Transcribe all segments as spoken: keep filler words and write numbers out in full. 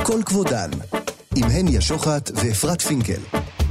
כל כבודן, עם הניה שוחט ואפרת פינקל.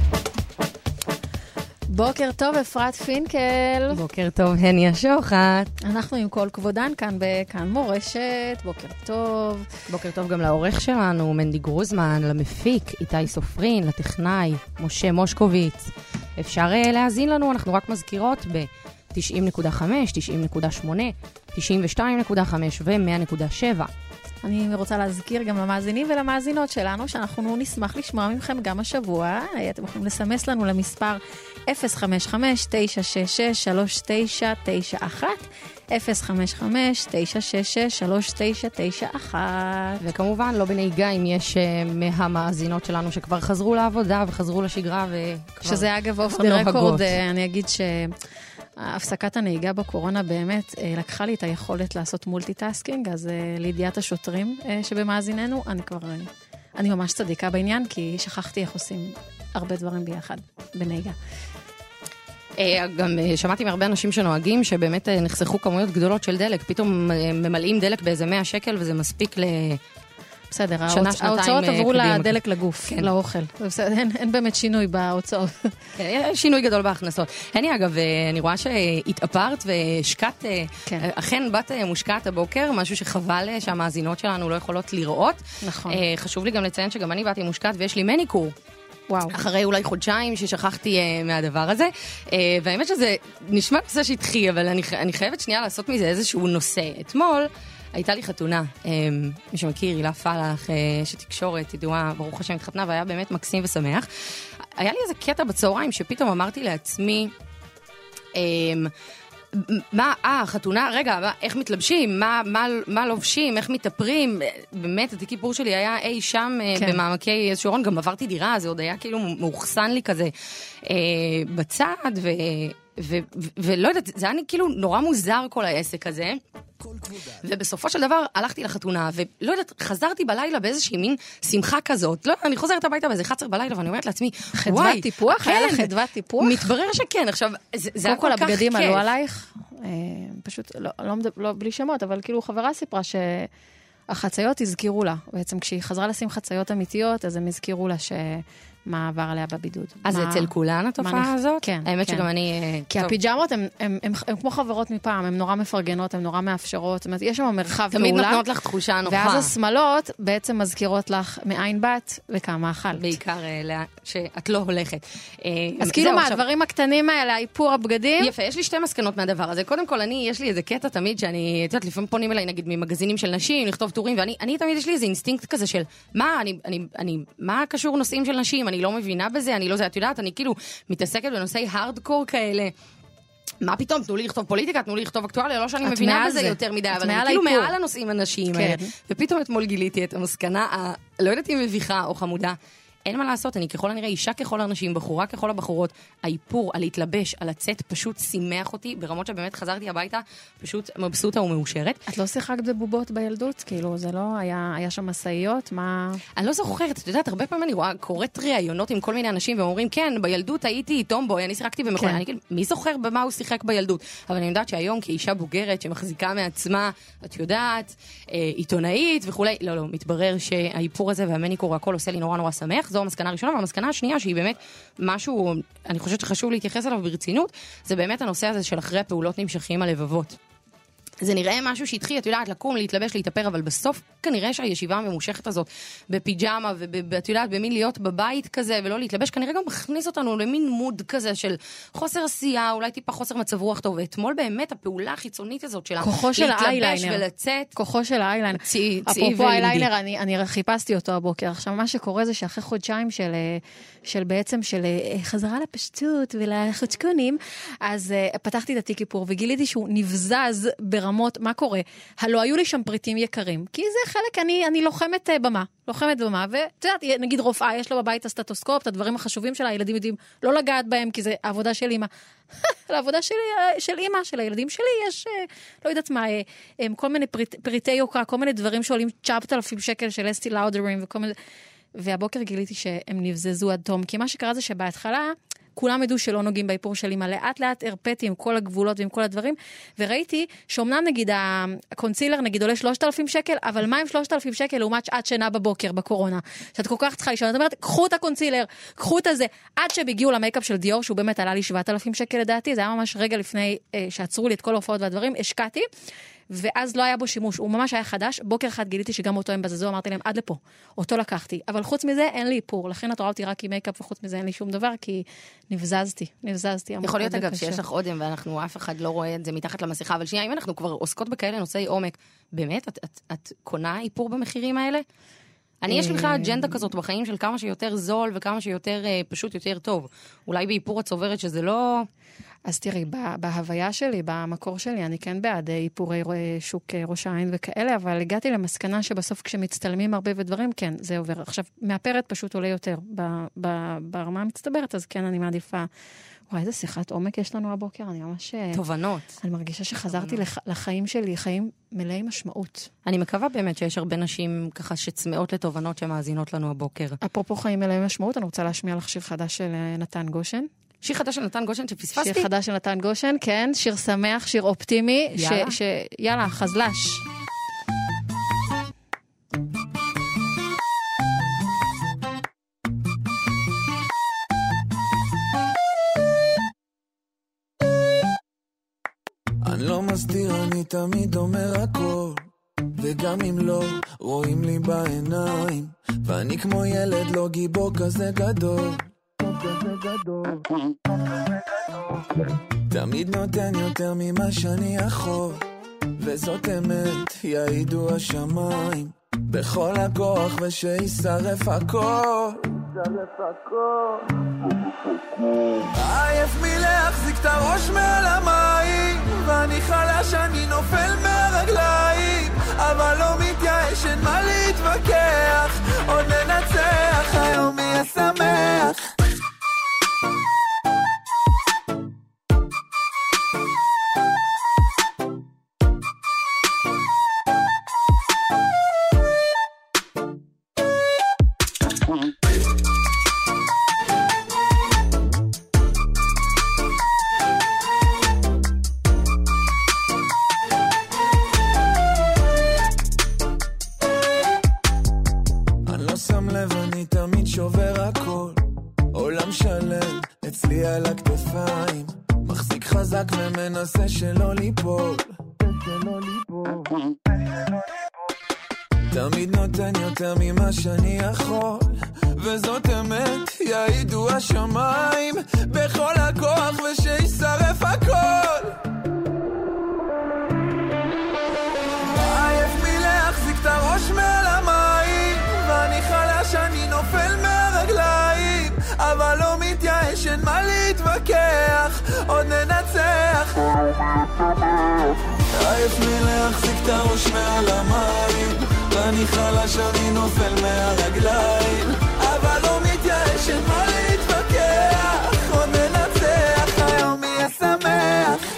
בוקר טוב, אפרת פינקל. בוקר טוב, הניה שוחט. אנחנו עם כל כבודן כאן בכאן מורשת. בוקר טוב. בוקר טוב גם לעורך שלנו, מנדי גרוזמן, למפיק, איתי סופרין, לטכנאי, משה מושקוביץ. אפשר להאזין לנו, אנחנו רק מזכירות ב-תשעים נקודה חמש, תשעים נקודה שמונה, תשעים ושתיים נקודה חמש ו-מאה נקודה שבע. אני רוצה להזכיר גם למאזינים ולמאזינות שלנו, שאנחנו נשמח לשמוע מכם גם השבוע. אתם יכולים לסמס לנו למספר אפס חמש חמש תשע שש שש שלוש תשע תשע אחת, אפס חמש חמש תשע שש שש שלוש תשע תשע אחת. וכמובן לא בנהיגה אם יש uh, מהמאזינות שלנו שכבר חזרו לעבודה וחזרו לשגרה וכבר... שזה אגב אוף דה רקורד, אני אגיד ש... הפסקת הנהיגה בקורונה באמת לקחה לי את היכולת לעשות מולטיטאסקינג, אז לידיעת השוטרים שבמאזיננו, אני כבר, אני ממש צדיקה בעניין, כי שכחתי איך עושים הרבה דברים ביחד בנהיגה. גם שמעתי מהרבה אנשים שנוהגים שבאמת נחסכו כמויות גדולות של דלק, פתאום ממלאים דלק באיזה מאה שקל וזה מספיק ל... בסדר, ההוצאות עברו לדלק לגוף, לאוכל. אין באמת שינוי בהוצאות. יש שינוי גדול בהכנסות. הני, אגב, אני רואה שהתאפרת והשקעת, אכן בת מושקעת הבוקר, משהו שחבל שהמאזינות שלנו לא יכולות לראות. נכון. חשוב לי גם לציין שגם אני באתי מושקעת ויש לי מניקור. וואו. אחרי אולי חודשיים ששכחתי uh, מהדבר הזה, uh, והאמת שזה נשמע נושא שטחי, אבל אני, אני חייבת שנייה לעשות מזה איזשהו נושא. אתמול הייתה לי חתונה, um, מי שמכיר, הילה פלח, uh, שתקשורת, ידועה, ברוך השם התחתנה, והיה באמת מקסים ושמח. היה לי איזה קטע בצהריים שפתאום אמרתי לעצמי, um, מה, אה, חתונה, רגע, מה, איך מתלבשים, מה, מה, מה לובשים, איך מתאפרים, באמת, את הכיפור שלי היה אי שם כן. במעמקי איזשהו רון, גם עברתי דירה, זה עוד היה כאילו מאוחסן לי כזה אה, בצד, ו, ו, ו, ולא יודעת, זה היה כאילו נורא מוזר כל העסק הזה, ובסופו של דבר הלכתי לחתונה, ולא יודעת, חזרתי בלילה באיזושהי מין שמחה כזאת, לא, אני חוזרת הביתה באיזה חצר בלילה, ואני אומרת לעצמי, חדוות טיפוח? היה לך חדוות טיפוח? מתברר שכן, עכשיו, זה היה כל כך כיף. כל הבגדים עלו עלייך, פשוט, לא בלי שמות, אבל כאילו חברה סיפרה שהחציות הזכירו לה, בעצם כשהיא חזרה לשים חציות אמיתיות, אז הם הזכירו לה ש... מה עבר עליה בבידוד. אז זה אצל כולן התופעה הזאת? כן. האמת שגם אני... כי הפיג'מות הן כמו חברות מפעם, הן נורא מפרגנות, הן נורא מאפשרות, זאת אומרת, יש שם מרחב פעולה. תמיד נותנות לך תחושה נוחה. ואז השמלות בעצם מזכירות לך מאין בת וכמה אכלת. בעיקר שאת לא הולכת. אז כאילו מהדברים הקטנים האלה, האיפור הבגדים. יפה, יש לי שתי מסקנות מהדבר הזה. קודם כל, אני, יש לי איזה קטע תמיד שאני, את יודעת, לפעמים פונים אליי, נגיד, ממגזינים של נשים, לכתוב טורים, ואני, אני תמיד יש לי איזה אינסטינקט כזה של, מה, אני, אני, אני, מה קשור נושאים של נשים? אני לא מבינה בזה, אני לא זה, את יודעת, אני כאילו מתעסקת בנושאי הארדקור כאלה. מה פתאום? תנו לי לכתוב פוליטיקה, תנו לי לכתוב אקטואליה, לא שאני מבינה בזה יותר מדי, אבל אני כאילו מעל הנושאים הנשיים האלה. ופתאום אתמול גיליתי את המסקנה, לא יודעת אם מביכה או חמודה, אין מה לעשות, אני ככל הנראה אישה ככל האנשים, בחורה ככל הבחורות, האיפור, על להתלבש, על לצאת, פשוט שימח אותי, ברמות שבאמת חזרתי הביתה, פשוט מבסוטה ומאושרת. את לא שיחקת בבובות בילדות? כאילו, זה לא, היה, היה שם מסעיות, מה... אני לא זוכרת, את יודעת, הרבה פעמים אני רואה, קוראת ראיונות עם כל מיני אנשים, ואומרים, כן, בילדות הייתי טומבוי, אני שיחקתי במכונה, אני כאילו, מי זוכר במה הוא שיחק בילדות? אבל אני יודעת שהיום, כאישה בוגרת, שמחזיקה מעצמה, את יודעת, עיתונאית וכולי, לא, לא, מתברר שהאיפור הזה והמניקור, הכל עושה לי נורא נורא שמח. זו המסקנה הראשונה, והמסקנה השנייה, שהיא באמת משהו, אני חושבת שחשוב להתייחס אליו ברצינות, זה באמת הנושא הזה של אחרי הפעולות נמשכים הלבבות. זה נראה משהו שהתחיל, את יודעת, לקום, להתלבש, להתאפר, אבל בסוף כנראה שהישיבה הממושכת הזאת בפיג'מה, ואת יודעת, במין להיות בבית כזה, ולא להתלבש, כנראה גם מכניס אותנו למין מוד כזה של חוסר עשייה, אולי טיפה חוסר מצב רוח טוב, ואתמול באמת הפעולה החיצונית הזאת שלה, כוחו של להתלבש ולצאת. כוחו של האיליינר. אפרופו האיליינר, אני חיפשתי אותו הבוקר. עכשיו, מה שקורה זה שאחרי חודשיים של, של בעצם, של חזרה לפשטות ולחוצקונים, אז פתחתי את התיק איפור, וגיליתי שהוא נבזז ברמות, מה קורה? הלא היו לי שם פריטים יקרים, כי זה חלק, אני, אני לוחמת במה, לוחמת במה, ואת יודעת, נגיד רופאה, יש לו בבית הסטטוסקופ, את הדברים החשובים שלה, הילדים יודעים לא לגעת בהם, כי זה העבודה של אמא. לעבודה של, של אמא, של הילדים שלי, יש, לא יודעת מה, כל מיני פריט, פריטי יוקרה, כל מיני דברים שעולים תשעת אלפים שקל של אסטי לאודרים, וכל מיני, והבוקר גיליתי שהם נבזזו עד תום, כי מה שקרה זה שבהתחלה, כולם ידעו שלא נוגעים באיפור שלי, מה לאט לאט הרפאתי עם כל הגבולות ועם כל הדברים, וראיתי שאומנם נגיד הקונסילר נגיד עולה שלושת אלפים שקל, אבל מה עם שלושת אלפים שקל לעומת שעת שינה בבוקר בקורונה? שאת כל כך צריכה לישון, את אומרת, קחו את הקונסילר, קחו את הזה, עד שהם הגיעו למייקאפ של דיור, שהוא באמת עלה לי שבעת אלפים שקל לדעתי, זה היה ממש רגע לפני אה, שעצרו לי את כל ההופעות והדברים, השקעתי, ואז לא היה בו שימוש, הוא ממש היה חדש, בוקר אחד גיליתי שגם אותו הם בזזו, אמרתי להם עד לפה, אותו לקחתי, אבל חוץ מזה אין לי איפור, לכן את רואה אותי רק עם מייקאפ, וחוץ מזה אין לי שום דבר, כי נבזזתי, נבזזתי. יכול להיות אגב שיש לך אודם, ואנחנו אף אחד לא רואה את זה מתחת למסיכה, אבל שנייה, אם אנחנו כבר עוסקות בכאלה נושאי עומק, באמת, את, את, את קונה איפור במחירים האלה? אני יש לך אג'נדה כזאת בחיים של כמה שיותר זול, וכמה שיותר פשוט יותר טוב. אולי באיפור את סוברת שזה לא... אז תראי, בהוויה שלי, במקור שלי, אני כן בעד איפורי שוק ראש העין וכאלה, אבל הגעתי למסקנה שבסוף כשמצטלמים הרבה ודברים, כן, זה עובר. עכשיו, מאפרת פשוט עולה יותר ברמה המצטברת, אז כן, אני מעדיפה... וואי, איזה שיחת עומק יש לנו הבוקר, אני ממש... תובנות. אני מרגישה שחזרתי לחיים שלי, חיים מלאי משמעות. אני מקווה באמת שיש הרבה נשים ככה שצמאות לתובנות שמאזינות לנו הבוקר. אפרופו חיים מלאי משמעות, אני רוצה להשמיע לך שיר חדש של נתן גושן. שיר חדש של נתן גושן שפספסתי? שיר חדש של נתן גושן, כן, שיר שמח, שיר אופטימי. יאללה. ש, ש, יאללה, חזלש. אני לא מסתיר, אני תמיד אומר הכל, וגם אם לא, רואים לי בעיניים, ואני כמו ילד לא גיבור כזה גדול, כזה גדול. תמיד נותן יותר ממה שאני יכול, וזאת אמת, יעידו השמיים, בכל הכוח ושישרף הכל, ישרף הכל. עייף מלהחזיק את הראש מעל המים, ואני חלש, אני נופל מהרגליים, אבל לא מתייאש, אין מה להתווכח, עוד ננצח, היום יהיה שמח. ומנסה שלא ליפול, שלא ליפול. תמיד נותן יותר ממה שאני יכול, וזאת אמת, יעידו השמיים, בכל הכוח ושישרף הכל. עייף מלהחזיק את הראש מעל המים, ואני חלש, אני נופל מהרגליים, אבל לא מתייאש, אין מה להתווכח, עוד ננצח. עייף מלהחזיק את הראש מעל המים, ואני חלש, אני נופל מהרגליים, אבל לא מתייאש, אין מה להתווכח, עוד ננצח, היום יהיה שמח.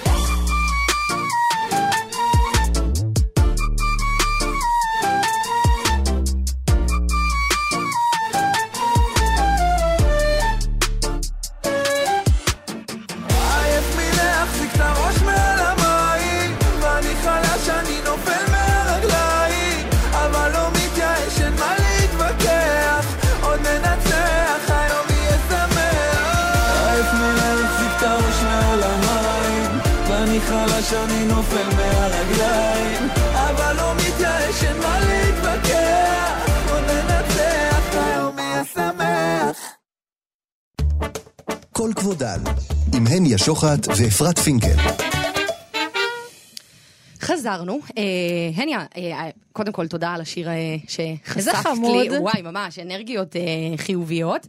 שאני נופל מהרגליים, אבל לא מתייאש, אין מה להתווכח, עוד ננצח, היום יהיה שמח. כל כבודן, עם הניה שוחט ואפרת פינקל. חזרנו. הניה, קודם כל תודה על השיר שחשפת לי. וואי, ממש, אנרגיות חיוביות.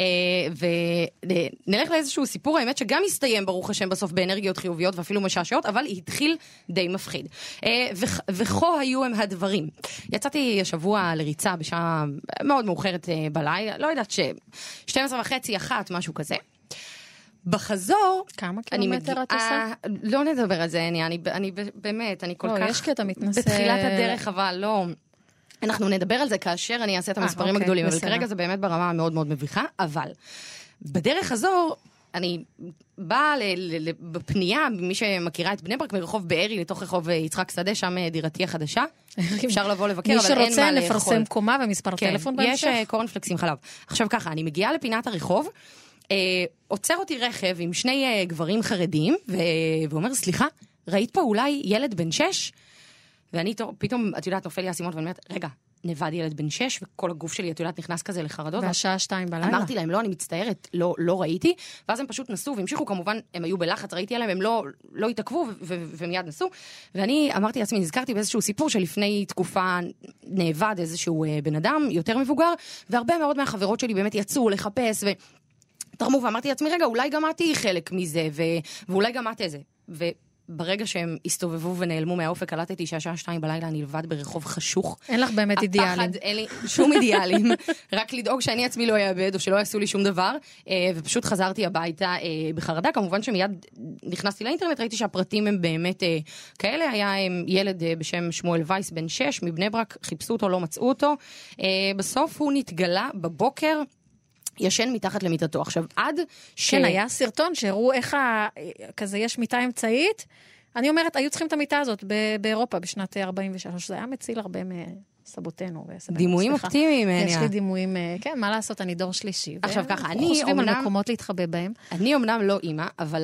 ונלך לאיזשהו סיפור, האמת שגם הסתיים ברוך השם בסוף באנרגיות חיוביות ואפילו משעשעות, אבל התחיל די מפחיד. וכה היו הם הדברים. יצאתי השבוע לריצה בשעה מאוד מאוחרת בלילה, לא יודעת ש-שתים עשרה וחצי, אחת, משהו כזה. בחזור, כמה קילומטר את עושה? לא נדבר על זה, אני, אני, אני באמת, אני כל לא, כך... יש קטע מתנסה... בתחילת הדרך, אבל לא... אנחנו נדבר על זה כאשר אני אעשה את המספרים הגדולים, אבל כרגע זה באמת ברמה מאוד מאוד מביכה, אבל בדרך חזור, אני באה בפנייה, מי שמכירה את בני ברק, מרחוב בארי לתוך רחוב יצחק שדה, שם דירתי החדשה. אפשר לבוא לבקר, אבל אין מה לאכול. מי שרוצה לפרסם קומה ומספר טלפון בהמשך. יש קורנפלקס עם חלב. עכשיו ככה, אני מגיעה לפינת הרחוב, עוצר אותי רכב עם שני גברים חרדים, ואומר, סליחה, ראית פה אולי ילד בן שש? ואני פתאום, את יודעת, נופל לי הסימון, ואני אומרת, רגע, נבד ילד בן שש, וכל הגוף שלי, את יודעת, נכנס כזה לחרדות. והשעה שתיים בלילה. אמרתי להם, לא, אני מצטערת, לא, לא ראיתי, ואז הם פשוט נסו, והמשיכו, כמובן, הם היו בלחץ, ראיתי עליהם, הם לא, לא התעכבו, ומיד נסו, ואני אמרתי לעצמי, נזכרתי באיזשהו סיפור, שלפני תקופה נאבד איזשהו בן אדם, יותר מבוגר, והרבה מאוד מהחברות שלי באמת יצאו לחפש, ותרמו, ואמרתי לעצמי, רגע, אולי גם את תהיי חלק מזה, ו... ואולי גם את איזה. ו... ברגע שהם הסתובבו ונעלמו מהאופק, קלטתי שהשעה שתיים בלילה אני לבד ברחוב חשוך. אין לך באמת אידיאלים. הפחד, אין לי שום אידיאלים. רק לדאוג שאני עצמי לא אאבד, או שלא יעשו לי שום דבר. ופשוט חזרתי הביתה בחרדה. כמובן שמיד נכנסתי לאינטרנט, ראיתי שהפרטים הם באמת כאלה. היה ילד בשם שמואל וייס, בן שש, מבני ברק, חיפשו אותו, לא מצאו אותו. בסוף הוא נתגלה בבוקר, ישן מתחת למיטתו. עכשיו, עד ש... כן, היה סרטון שהראו איך ה... כזה יש מיטה אמצעית. אני אומרת, היו צריכים את המיטה הזאת באירופה בשנת ארבעים ושלוש. זה היה מציל הרבה מסבותינו. דימויים אופטימיים. יש לי דימויים, כן, מה לעשות, אני דור שלישי. עכשיו ככה, אני חושבים על מקומות להתחבא בהם. אני אמנם לא אימא, אבל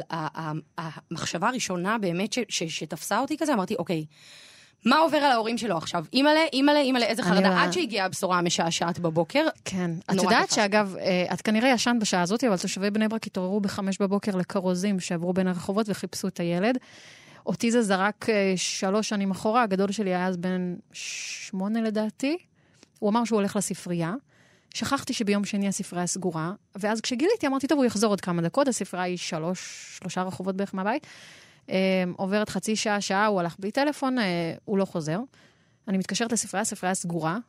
המחשבה הראשונה באמת שתפסה אותי כזה, אמרתי, אוקיי, מה עובר על ההורים שלו עכשיו? אימאלה, אימאלה, אימאלה, איזה חרדה, עד שהגיעה הבשורה המשעשעת בבוקר. כן. את יודעת שאגב, את כנראה ישן בשעה הזאת, אבל תושבי בני ברק התעוררו בחמש בבוקר לקרוזים שעברו בין הרחובות וחיפשו את הילד. אותי זה זרק שלוש שנים אחורה, הגדול שלי היה אז בן שמונה לדעתי. הוא אמר שהוא הולך לספרייה. שכחתי שביום שני הספרייה סגורה, ואז כשגיליתי אמרתי, טוב, הוא יחזור עוד כמה דקות, הספרייה היא שלוש, שלושה רחובות בערך מהבית. עוברת חצי שעה, שעה, הוא הלך בלי טלפון, הוא לא חוזר. אני מתקשרת לספרייה, הספרייה סגורה.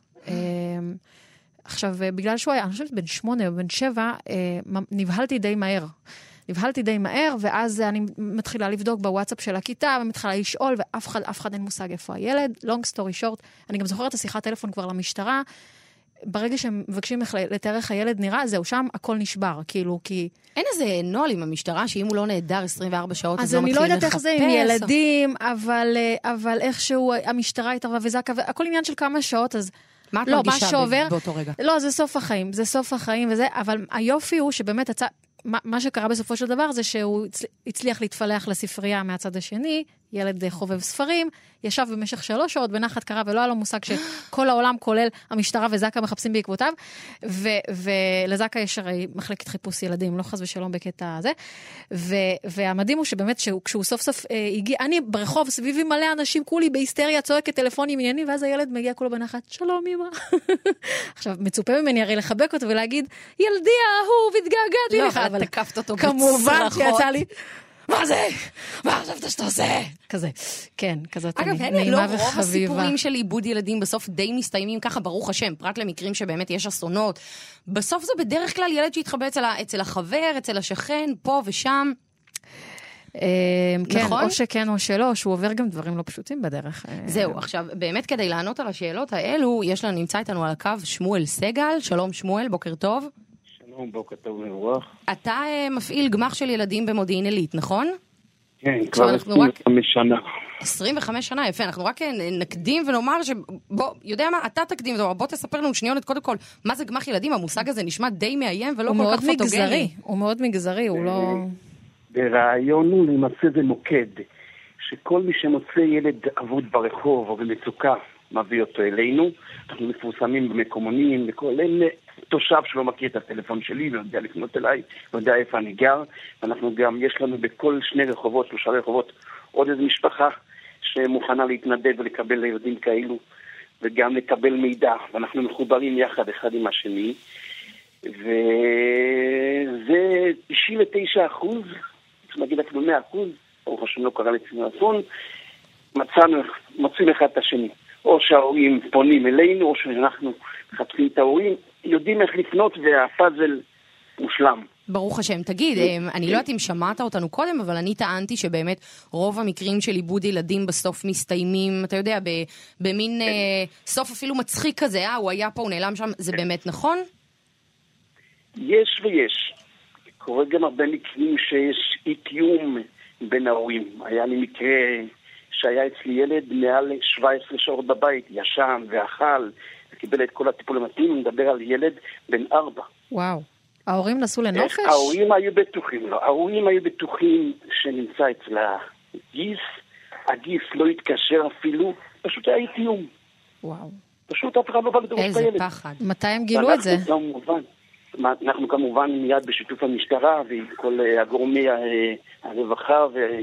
עכשיו, בגלל שהוא היה, אני חושבת, בן שמונה או בן שבע, נבהלתי די מהר. נבהלתי די מהר, ואז אני מתחילה לבדוק בוואטסאפ של הכיתה, ומתחילה לשאול, ואף אחד, אף אחד אין מושג איפה הילד. long story short, אני גם זוכרת את השיחת טלפון כבר למשטרה, ברגע שהם מבקשים לתאר איך הילד נראה, זהו, שם הכל נשבר, כאילו, כי... אין איזה נועל עם המשטרה, שאם הוא לא נהדר עשרים וארבע שעות, אז לא מתחילים לחפש. אז אני לא יודעת איך זה עם ילדים, אבל, אבל איכשהו המשטרה התערבה וזקה, והכל עניין של כמה שעות, אז... מה את מרגישה באותו רגע? לא, זה סוף החיים, זה סוף החיים וזה, אבל היופי הוא שבאמת הצ... מה, מה שקרה בסופו של דבר זה שהוא הצליח להתפלח לספרייה מהצד השני, ילד חובב ספרים, ישב במשך שלוש שעות בנחת קרה, ולא היה לו מושג שכל העולם כולל המשטרה וזקה מחפשים בעקבותיו, ו- ולזקה יש הרי מחלקת חיפוש ילדים, לא חס ושלום בקטע הזה, ו- והמדהים הוא שבאמת שהוא, כשהוא סוף סוף אה, הגיע, אני ברחוב סביבי מלא אנשים, כולי בהיסטריה, צועקת טלפונים עניינים, ואז הילד מגיע כולו בנחת, שלום אמא. עכשיו, מצופה ממני הרי לחבק אותו ולהגיד, ילדי האהוב, התגעגעתי לך, אבל תקפת אותו כמובן שיצא לי, מה זה? מה חשבת שאתה עושה? כזה, כן, כזאת נעימה וחביבה. אגב, לא רוב הסיפורים של איבוד ילדים בסוף די מסתיימים ככה, ברוך השם, פרט למקרים שבאמת יש אסונות. בסוף זה בדרך כלל ילד שהתחבא אצל החבר, אצל השכן, פה ושם. כן, או שכן או שלא, שהוא עובר גם דברים לא פשוטים בדרך. זהו, עכשיו, באמת כדי לענות על השאלות האלו, יש לנו, נמצא איתנו על הקו שמואל סגל. שלום שמואל, בוקר טוב. בוקר טוב לרוח. אתה מפעיל גמח של ילדים במודיעין עילית, נכון? כן, כבר עשרים וחמש שנה. עשרים וחמש שנה, יפה. אנחנו רק נקדים ונאמר שבוא, יודע מה, אתה תקדים, בוא תספר לנו שניונת קודם כל, מה זה גמח ילדים? המושג הזה נשמע די מאיים ולא כל כך פוטוגני. הוא מאוד מגזרי, הוא לא... ברעיון הוא למעשה זה מוקד, שכל מי שמוצא ילד אבוד ברחוב או במצוקה, מביא אותו אלינו. אנחנו מפורסמים במקומונים, לכל אין תושב שלא מכיר את הטלפון שלי ויודע לפנות אליי, ויודע איפה אני גר. ואנחנו גם, יש לנו בכל שני רחובות, שלושה רחובות, עוד איזו משפחה שמוכנה להתנדב ולקבל לילדים כאלו, וגם לקבל מידע. ואנחנו מחוברים יחד אחד עם השני. וזה תשעים ותשעה אחוז, צריך להגיד אפילו מאה אחוז, ברוך השם לא קרה לציון אסון, מצאנו, מוצאים אחד את השני. או שההורים פונים אלינו, או שאנחנו מחפשים את ההורים, יודעים איך לפנות והפאזל מושלם. ברוך השם. תגיד, אני לא יודעת אם שמעת אותנו קודם, אבל אני טענתי שבאמת רוב המקרים של איבוד ילדים בסוף מסתיימים, אתה יודע, במין סוף אפילו מצחיק כזה, אה, הוא היה פה, הוא נעלם שם, זה באמת נכון? יש ויש. קורה גם הרבה מקרים שיש אי תיאום בין ההורים. היה לי מקרה שהיה אצלי ילד מעל שבע עשרה שעות בבית, ישן ואכל, וקיבל את כל הטיפול המתאים, מדבר על ילד בן ארבע. וואו. ההורים נסעו לנופש? ההורים היו בטוחים, לא. ההורים היו בטוחים שנמצא אצלה גיס, הגיס לא התקשר אפילו, פשוט היה אי תיאום. וואו. פשוט אף אחד לא בא לדרוש את הילד. איזה פחד. מתי הם גילו את זה? כמובן, אנחנו כמובן מיד בשיתוף המשטרה וכל הגורמי הרווחה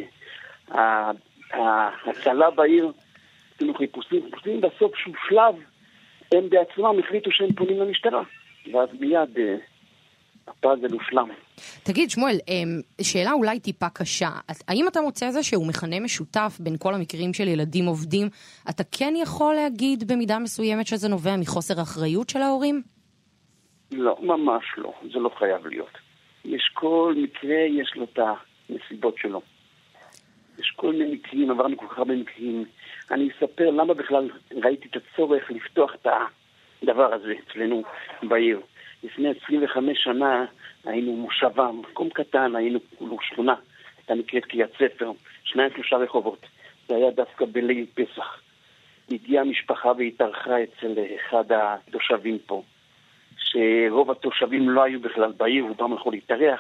וההצלה בעיר, עשינו חיפושים, חיפושים בסוף שהוא שלב, הם בעצמם החליטו שהם פונים למשטרה, ואז מיד הפאזל הושלם. תגיד, שמואל, שאלה אולי טיפה קשה. האם אתה מוצא איזה שהוא מכנה משותף בין כל המקרים של ילדים עובדים? אתה כן יכול להגיד במידה מסוימת שזה נובע מחוסר אחריות של ההורים? לא, ממש לא. זה לא חייב להיות. יש כל מקרה, יש לו את הנסיבות שלו. יש כל מיני מקרים, עברנו כל כך הרבה מקרים. אני אספר למה בכלל ראיתי את הצורך לפתוח את הדבר הזה אצלנו בעיר. לפני עשרים וחמש שנה היינו מושבה, מקום קטן, היינו כולו שכונה, הייתה נקראת קריית ספר, שניים שלושה רחובות. זה היה דווקא בליל פסח. הגיעה המשפחה והתארחה אצל אחד התושבים פה, שרוב התושבים לא היו בכלל בעיר, רובם הלכו להתארח,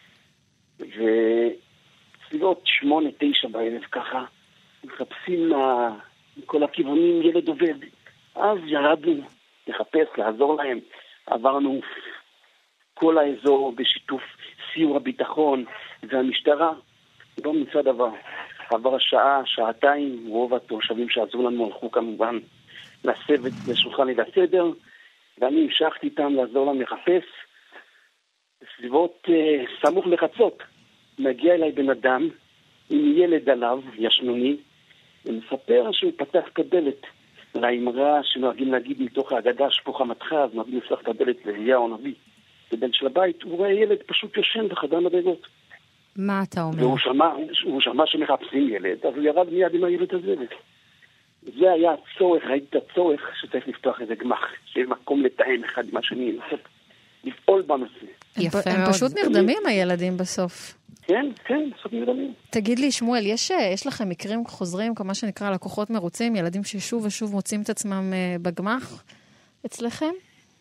וסביבות שמונה, תשע בערב ככה, מחפשים מכל הכיוונים ילד עובד. אז ירדנו לחפש, לעזור להם. עברנו כל האזור בשיתוף סיור הביטחון והמשטרה, לא נמצא דבר. עבר שעה, שעתיים, רוב התושבים שעזרו לנו הלכו כמובן לשבת לשולחן ליל הסדר, ואני המשכתי איתם לעזור להם לחפש. בסביבות אה, סמוך לחצות, מגיע אליי בן אדם עם ילד עליו, ישנוני, ומספר שהוא פתח את הדלת. לאמרה שנוהגים להגיד מתוך ההגדה שפוך חמתך, אז נוהגים לפתח את הדלת לאליהו הנביא. בבן של הבית, הוא רואה ילד פשוט יושן בחדר מדרגות. מה אתה אומר? והוא שמע, הוא שמע שמחפשים ילד, אז הוא ירד מיד עם הילד הזה. זה היה הצורך, ראיתי את הצורך שצריך לפתוח איזה גמח, שיהיה מקום לתאם אחד עם השני, לפעול בנושא. יפה מאוד. הם פשוט נרדמים הילדים בסוף. כן, כן, בסוף נרדמים. תגיד לי, שמואל, יש, יש לכם מקרים חוזרים, כמה שנקרא לקוחות מרוצים, ילדים ששוב ושוב מוצאים את עצמם בגמח אצלכם?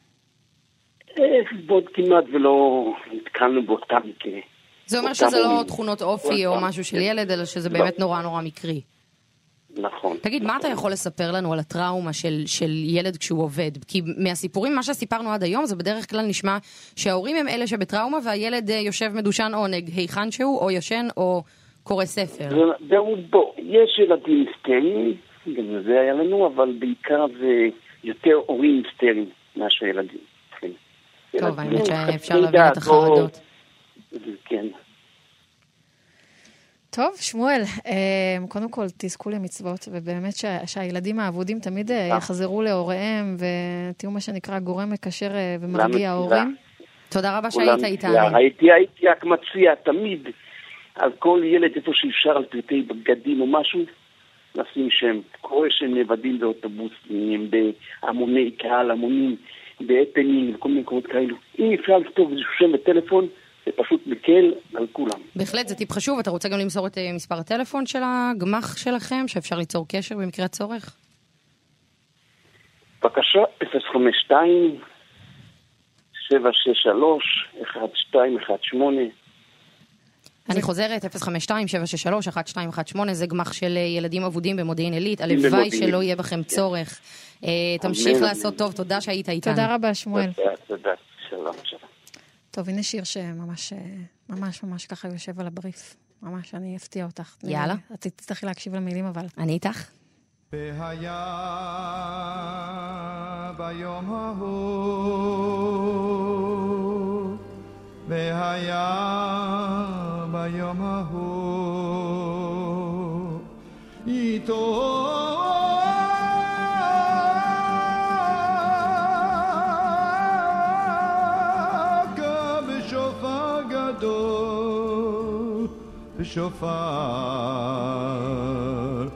בוד כמעט ולא נתקלנו באותם מקרה. זה אומר שזה לא תכונות אופי או משהו של ילד, אלא שזה באמת נורא נורא מקרי. נכון. תגיד, מה אתה יכול לספר לנו על הטראומה של, של ילד כשהוא עובד? כי מהסיפורים, מה שסיפרנו עד היום, זה בדרך כלל נשמע שההורים הם אלה שבטראומה, והילד יושב מדושן עונג, היכן שהוא, או ישן, או קורא ספר. ברובו, יש ילדים היסטריים, גם זה היה לנו, אבל בעיקר זה יותר הורים היסטריים מאשר ילדים. טוב, האמת שאפשר להבין את החרדות. כן. טוב, שמואל, קודם כל תזכו למצוות, ובאמת שהילדים העבודים תמיד יחזרו להוריהם, ותראו מה שנקרא גורם מקשר ומרגיע ההורים. תודה רבה שהיית איתנו. הייתי הייתי רק מציע תמיד על כל ילד איפה שאפשר על פרטי בגדים או משהו, לשים שם. קורה שהם נבדים באוטובוסים, בהמוני קהל, המונים, באפנים, וכל מיני מקומות כאלו. אם אפשר לכתוב איזשהו שם וטלפון, זה פשוט מקל על כולם. בהחלט, זה טיפ חשוב. אתה רוצה גם למסור את מספר הטלפון של הגמח שלכם, שאפשר ליצור קשר במקרה הצורך? בבקשה, אפס חמש שתיים שבע שש שלוש אחת שתיים אחת שמונה. אני חוזרת, אפס חמש שתיים שבע שש שלוש אחת שתיים אחת שמונה, זה גמח של ילדים עבודים במודיעין עילית, הלוואי שלא יהיה בכם צורך. תמשיך לעשות טוב, תודה שהיית איתנו. תודה רבה, שמואל. תודה, תודה, שלום, שלום. טוב, הנה שיר שממש, ממש, ממש ככה יושב על הבריף. ממש, אני אפתיע אותך. יאללה. את תצטרכי להקשיב למילים, אבל... אני איתך. והיה ביום ההוא, והיה ביום ההוא, איתו שופר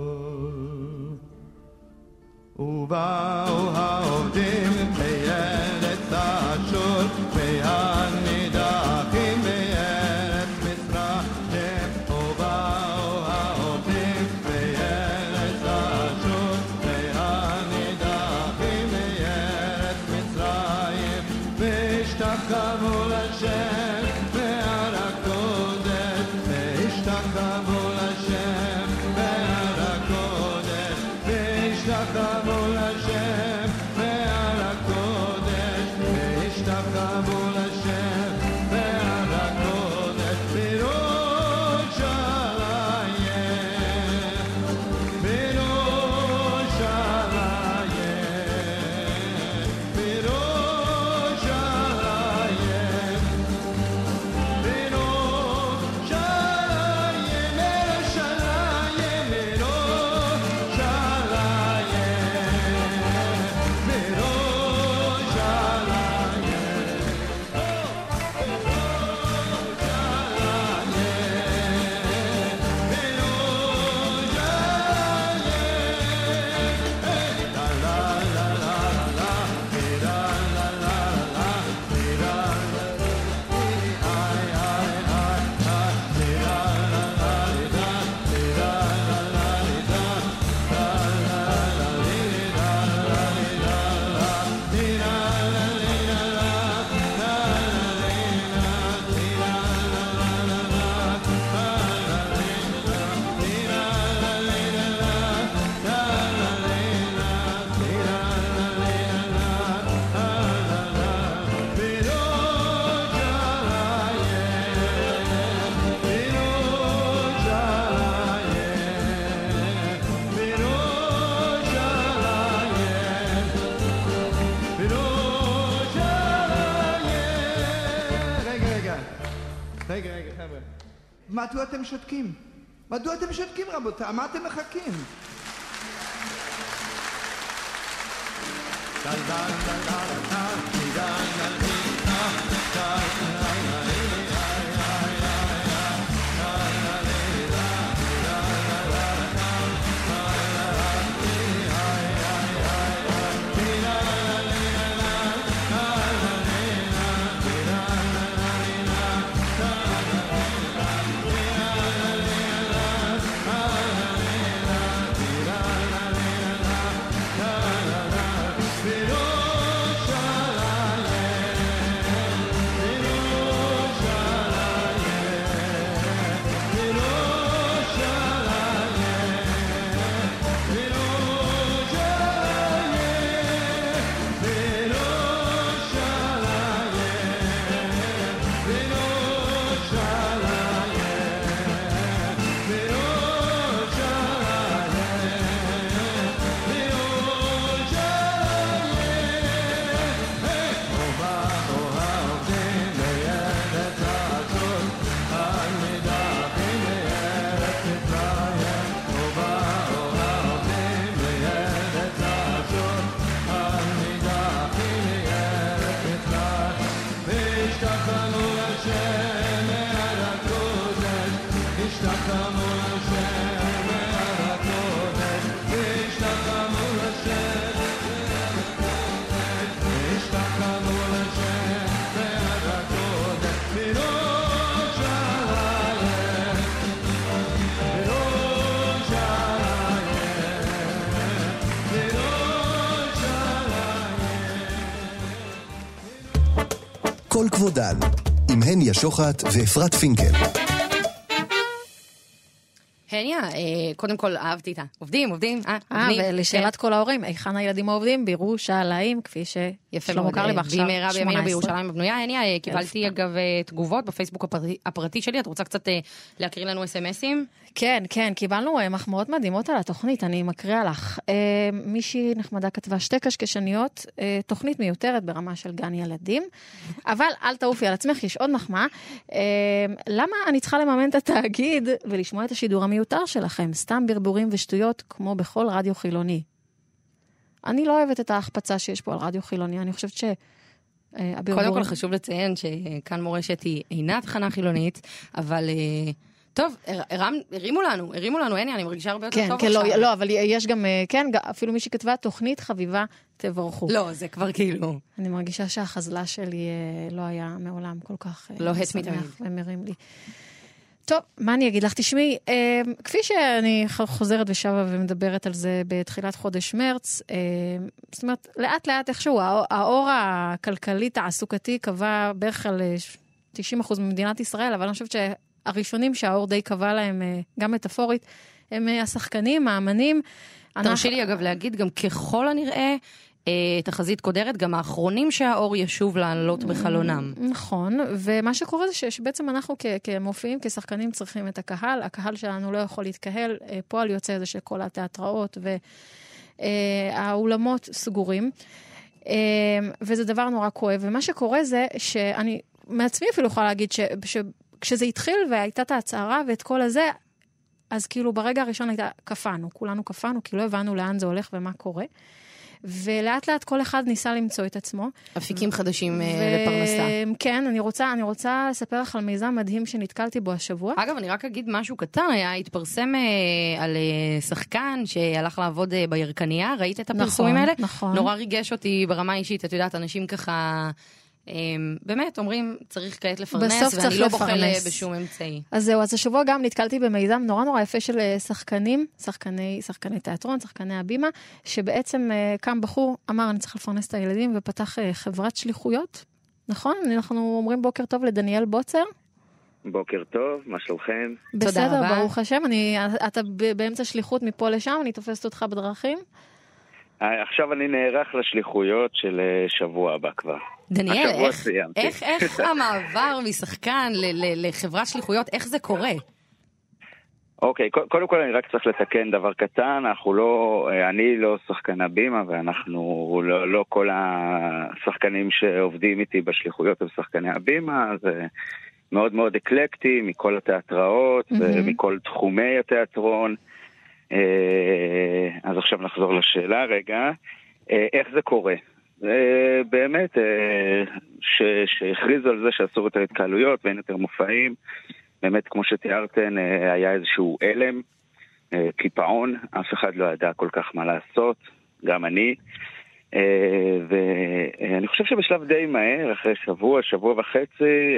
גדול ובאו העובדים ביד מדוע אתם שותקים? מדוע אתם שותקים, רבותיי? מה אתם מחכים? כל כבודן, עם הניה שוחט ואפרת פינקל. הניה, קודם כל אהבתי איתה. עובדים, עובדים. אה, ולשאלת כל ההורים, היכן הילדים העובדים? בירושלים, כפי ששלמה קרליבך עכשיו במהרה בימינו בירושלים הבנויה. הניה, קיבלתי אגב תגובות בפייסבוק הפרטי שלי. את רוצה קצת להקריא לנו אס אם אסים? כן, כן, קיבלנו מחמאות מדהימות על התוכנית, אני מקריאה לך. מישהי נחמדה כתבה שתי קשקשניות, תוכנית מיותרת ברמה של גן ילדים, אבל אל תעופי על עצמך, יש עוד מחמאה. למה אני צריכה לממן את התאגיד ולשמוע את השידור המיותר שלכם? סתם ברבורים ושטויות כמו בכל רדיו חילוני. אני לא אוהבת את ההחפצה שיש פה על רדיו חילוני, אני חושבת ש... קודם כל חשוב לציין שכאן מורשת היא אינה תחנה חילונית, אבל... טוב, הרימו לנו, הרימו לנו, אין, אני מרגישה הרבה יותר טוב עכשיו. כן, לא, אבל יש גם, כן, אפילו מי שכתבה תוכנית חביבה, תבורכו. לא, זה כבר כאילו. אני מרגישה שהחזלה שלי לא היה מעולם כל כך לא התמיד ומרים לי. טוב, מה אני אגיד לך? תשמעי, כפי שאני חוזרת ושבה ומדברת על זה בתחילת חודש מרץ, זאת אומרת, לאט לאט איכשהו, האור הכלכלי תעסוקתי קבע בערך על תשעים אחוז ממדינת ישראל, אבל אני חושבת ש... הראשונים שהאור די קבע להם, גם מטאפורית, הם השחקנים, האמנים. תרשי לי אגב להגיד, גם ככל הנראה, תחזית קודרת, גם האחרונים שהאור ישוב לעלות בחלונם. נכון, ומה שקורה זה שבעצם אנחנו כמופיעים, כשחקנים צריכים את הקהל, הקהל שלנו לא יכול להתקהל, פועל יוצא זה שכל התיאטראות והאולמות סגורים, וזה דבר נורא כואב, ומה שקורה זה שאני מעצמי אפילו יכולה להגיד ש... כשזה התחיל והייתה את ההצערה ואת כל הזה, אז כאילו ברגע הראשון הייתה, קפנו, כולנו קפנו, כי לא הבנו לאן זה הולך ומה קורה. ולאט לאט כל אחד ניסה למצוא את עצמו. אפיקים חדשים לפרנסה. כן, אני רוצה, אני רוצה לספר לך על מיזם מדהים שנתקלתי בו השבוע. אגב, אני רק אגיד משהו קטן, היה התפרסם על שחקן שהלך לעבוד בירקניה, ראית את הפרסומים האלה? נכון. נורא ריגש אותי ברמה אישית, את יודעת, אנשים ככה... באמת, אומרים, צריך כעת לפרנס, ואני לא בוחל בשום אמצעי. אז זהו, אז השבוע גם נתקלתי במיזם נורא נורא יפה של שחקנים, שחקני, שחקני תיאטרון, שחקני הבימה, שבעצם קם בחור, אמר, אני צריך לפרנס את הילדים, ופתח חברת שליחויות, נכון? אנחנו אומרים בוקר טוב לדניאל בוצר. בוקר טוב, מה שלומכם? בסדר, ברוך השם, אני, אתה באמצע שליחות מפה לשם, אני תופסת אותך בדרכים. עכשיו אני נערך לשליחויות של שבוע הבא כבר. דניאל, איך, איך, איך המעבר משחקן לחברת שליחויות, איך זה קורה? אוקיי, קודם כל אני רק צריך לתקן דבר קטן, אנחנו לא, אני לא שחקן הבימה, ואנחנו לא, לא כל השחקנים שעובדים איתי בשליחויות הם שחקני הבימה, אז מאוד מאוד אקלקטי, מכל התיאטראות, mm-hmm. ומכל תחומי התיאטרון. אז עכשיו נחזור לשאלה רגע, איך זה קורה? באמת, שהכריזו על זה שאסור יותר התקהלויות ואין יותר מופעים, באמת כמו שתיארתן, היה איזשהו אלם, קיפאון, אף אחד לא ידע כל כך מה לעשות, גם אני, ואני חושב שבשלב די מהר, אחרי שבוע, שבוע וחצי,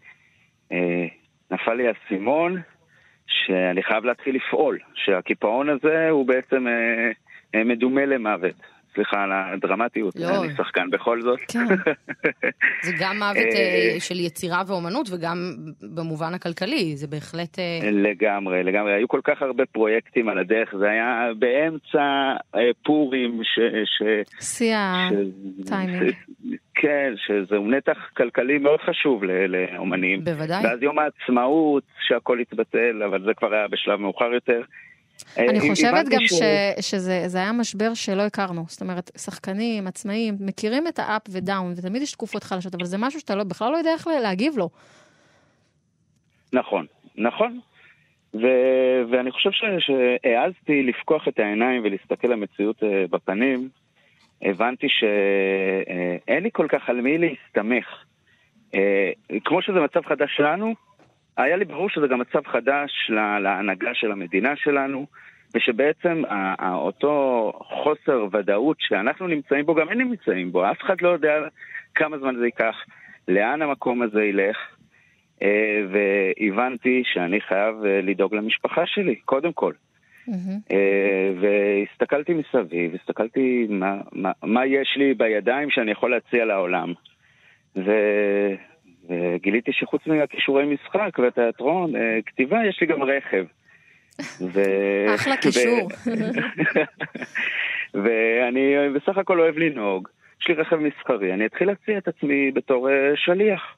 נפל לי הסימון שאני חייב להתחיל לפעול, שהקיפאון הזה הוא בעצם מדומה למוות. סליחה על הדרמטיות, לא. אני שחקן בכל זאת. כן. זה גם מוות של יצירה ואומנות וגם במובן הכלכלי, זה בהחלט... לגמרי, לגמרי. היו כל כך הרבה פרויקטים על הדרך, זה היה באמצע פורים ש... שיא הטיימינג. כן, שזהו נתח כלכלי מאוד חשוב לאומנים. בוודאי. ואז יום העצמאות שהכל התבטל, אבל זה כבר היה בשלב מאוחר יותר. אני חושבת גם שזה היה משבר שלא הכרנו, זאת אומרת, שחקנים, עצמאים, מכירים את האפ ודאון, ותמיד יש תקופות חלשות, אבל זה משהו שאתה בכלל לא יודע איך להגיב לו. נכון, נכון. ואני חושב שהעזתי לפקוח את העיניים ולהסתכל למציאות בפנים, הבנתי שאין לי כל כך על מי להסתמך. כמו שזה מצב חדש לנו, היה לי ברור שזה גם מצב חדש להנהגה של המדינה שלנו, ושבעצם אותו חוסר ודאות שאנחנו נמצאים בו, גם אין נמצאים בו. אף אחד לא יודע כמה זמן זה ייקח, לאן המקום הזה ילך, והבנתי שאני חייב לדאוג למשפחה שלי, קודם כל. Mm-hmm. והסתכלתי מסביב, הסתכלתי מה, מה, מה יש לי בידיים שאני יכול להציע לעולם. ו... וגיליתי שחוץ מהכישורי משחק והתיאטרון, כתיבה, יש לי גם רכב. ו... אחלה קישור. ואני בסך הכל אוהב לנהוג. יש לי רכב מסחרי. אני אתחיל להציע את עצמי בתור שליח.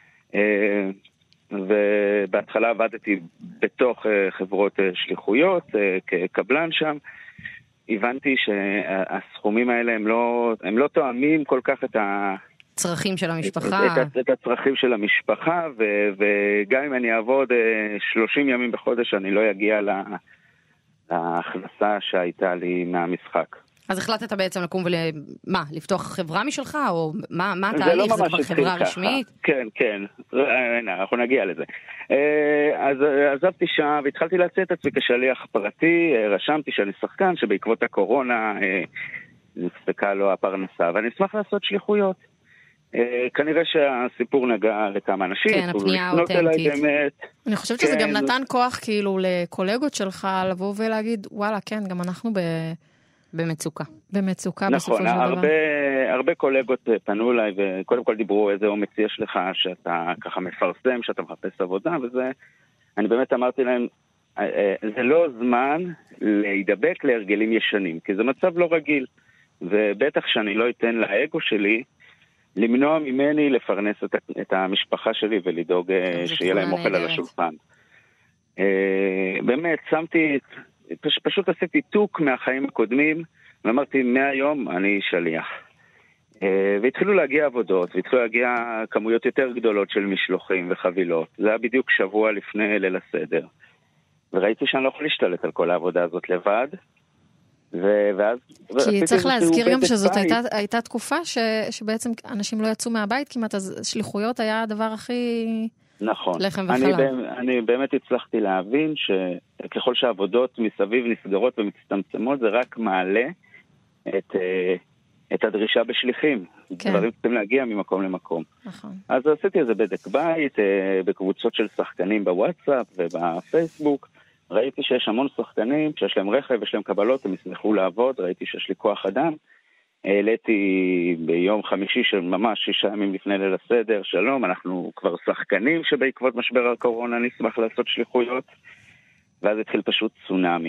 ובהתחלה עבדתי בתוך חברות שליחויות, כקבלן שם. הבנתי שהסכומים האלה הם לא, הם לא תואמים כל כך את ה... צרכים של המשפחה. את, את, את הצרכים של המשפחה, ו, וגם אם אני אעבוד שלושים ימים בחודש, אני לא אגיע לה, להכנסה שהייתה לי מהמשחק. אז החלטת בעצם לקום ומה, לפתוח חברה משלך, או מה, מה התהליך? זה, לא זה כבר חברה רשמית? כן, כן, אנחנו נגיע לזה. אז עזבתי שם והתחלתי להציע את עצמי כשליח פרטי, רשמתי שאני שחקן, שבעקבות הקורונה נפסקה לו הפרנסה, ואני אשמח לעשות שליחויות. כנראה שהסיפור נגע לכמה אנשים. כן, הפנייה האותנטית. אני חושבת שזה גם נתן כוח כאילו לקולגות שלך לבוא ולהגיד, וואלה, כן, גם אנחנו במצוקה. במצוקה בסופו של דבר. נכון, הרבה קולגות פנו אליי, וקודם כל דיברו איזה אומץ יש לך, שאתה ככה מפרסם, שאתה מחפש עבודה, וזה, אני באמת אמרתי להם, זה לא זמן להידבק להרגלים ישנים, כי זה מצב לא רגיל, ובטח שאני לא אתן לאגו שלי, למנוע ממני לפרנס את, את המשפחה שלי ולדאוג שיהיה להם אוכל על השולחן. באמת, שמתי, פש, פשוט עשיתי תוק מהחיים הקודמים, ואמרתי, מהיום אני שליח. והתחילו להגיע עבודות, והתחילו להגיע כמויות יותר גדולות של משלוחים וחבילות. זה היה בדיוק שבוע לפני ליל הסדר. וראיתי שאני לא יכול להשתלט על כל העבודה הזאת לבד, ואז... כי צריך להזכיר גם שזאת הייתה, הייתה תקופה ש, שבעצם אנשים לא יצאו מהבית כמעט, אז שליחויות היה הדבר הכי... נכון. לחם וחלב. אני, אני באמת הצלחתי להבין שככל שהעבודות מסביב נסגרות ומצטמצמות, זה רק מעלה את, את הדרישה בשליחים. כן. דברים צריכים להגיע ממקום למקום. נכון. אז עשיתי איזה בדק בית, בקבוצות של שחקנים בוואטסאפ ובפייסבוק, ראיתי שיש המון שחקנים, שיש להם רכב, יש להם קבלות, הם ישמחו לעבוד, ראיתי שיש לי כוח אדם. העליתי ביום חמישי של ממש שישה ימים לפני ליל הסדר, שלום, אנחנו כבר שחקנים שבעקבות משבר הקורונה נשמח לעשות שליחויות, ואז התחיל פשוט צונאמי.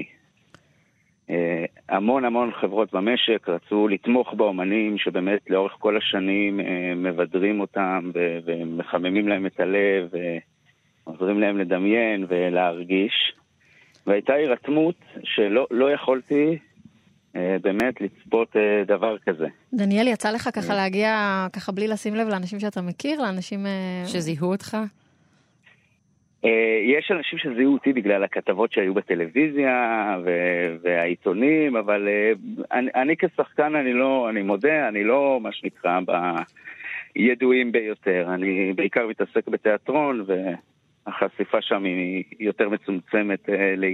המון המון חברות במשק רצו לתמוך באומנים שבאמת לאורך כל השנים מבדרים אותם ומחממים להם את הלב ועוזרים להם לדמיין ולהרגיש. והייתה הירתמות שלא לא יכולתי אה, באמת לצפות אה, דבר כזה. דניאל, יצא לך ככה להגיע, ככה בלי לשים לב לאנשים שאתה מכיר, לאנשים... אה... שזיהו אותך? יש אנשים שזיהו אותי בגלל הכתבות שהיו בטלוויזיה והעיתונים, אבל אני, אני כשחקן, אני לא, אני מודה, אני לא מה שנקרא בידועים ביותר. אני בעיקר מתעסק בתיאטרון, והחשיפה שם היא יותר מצומצמת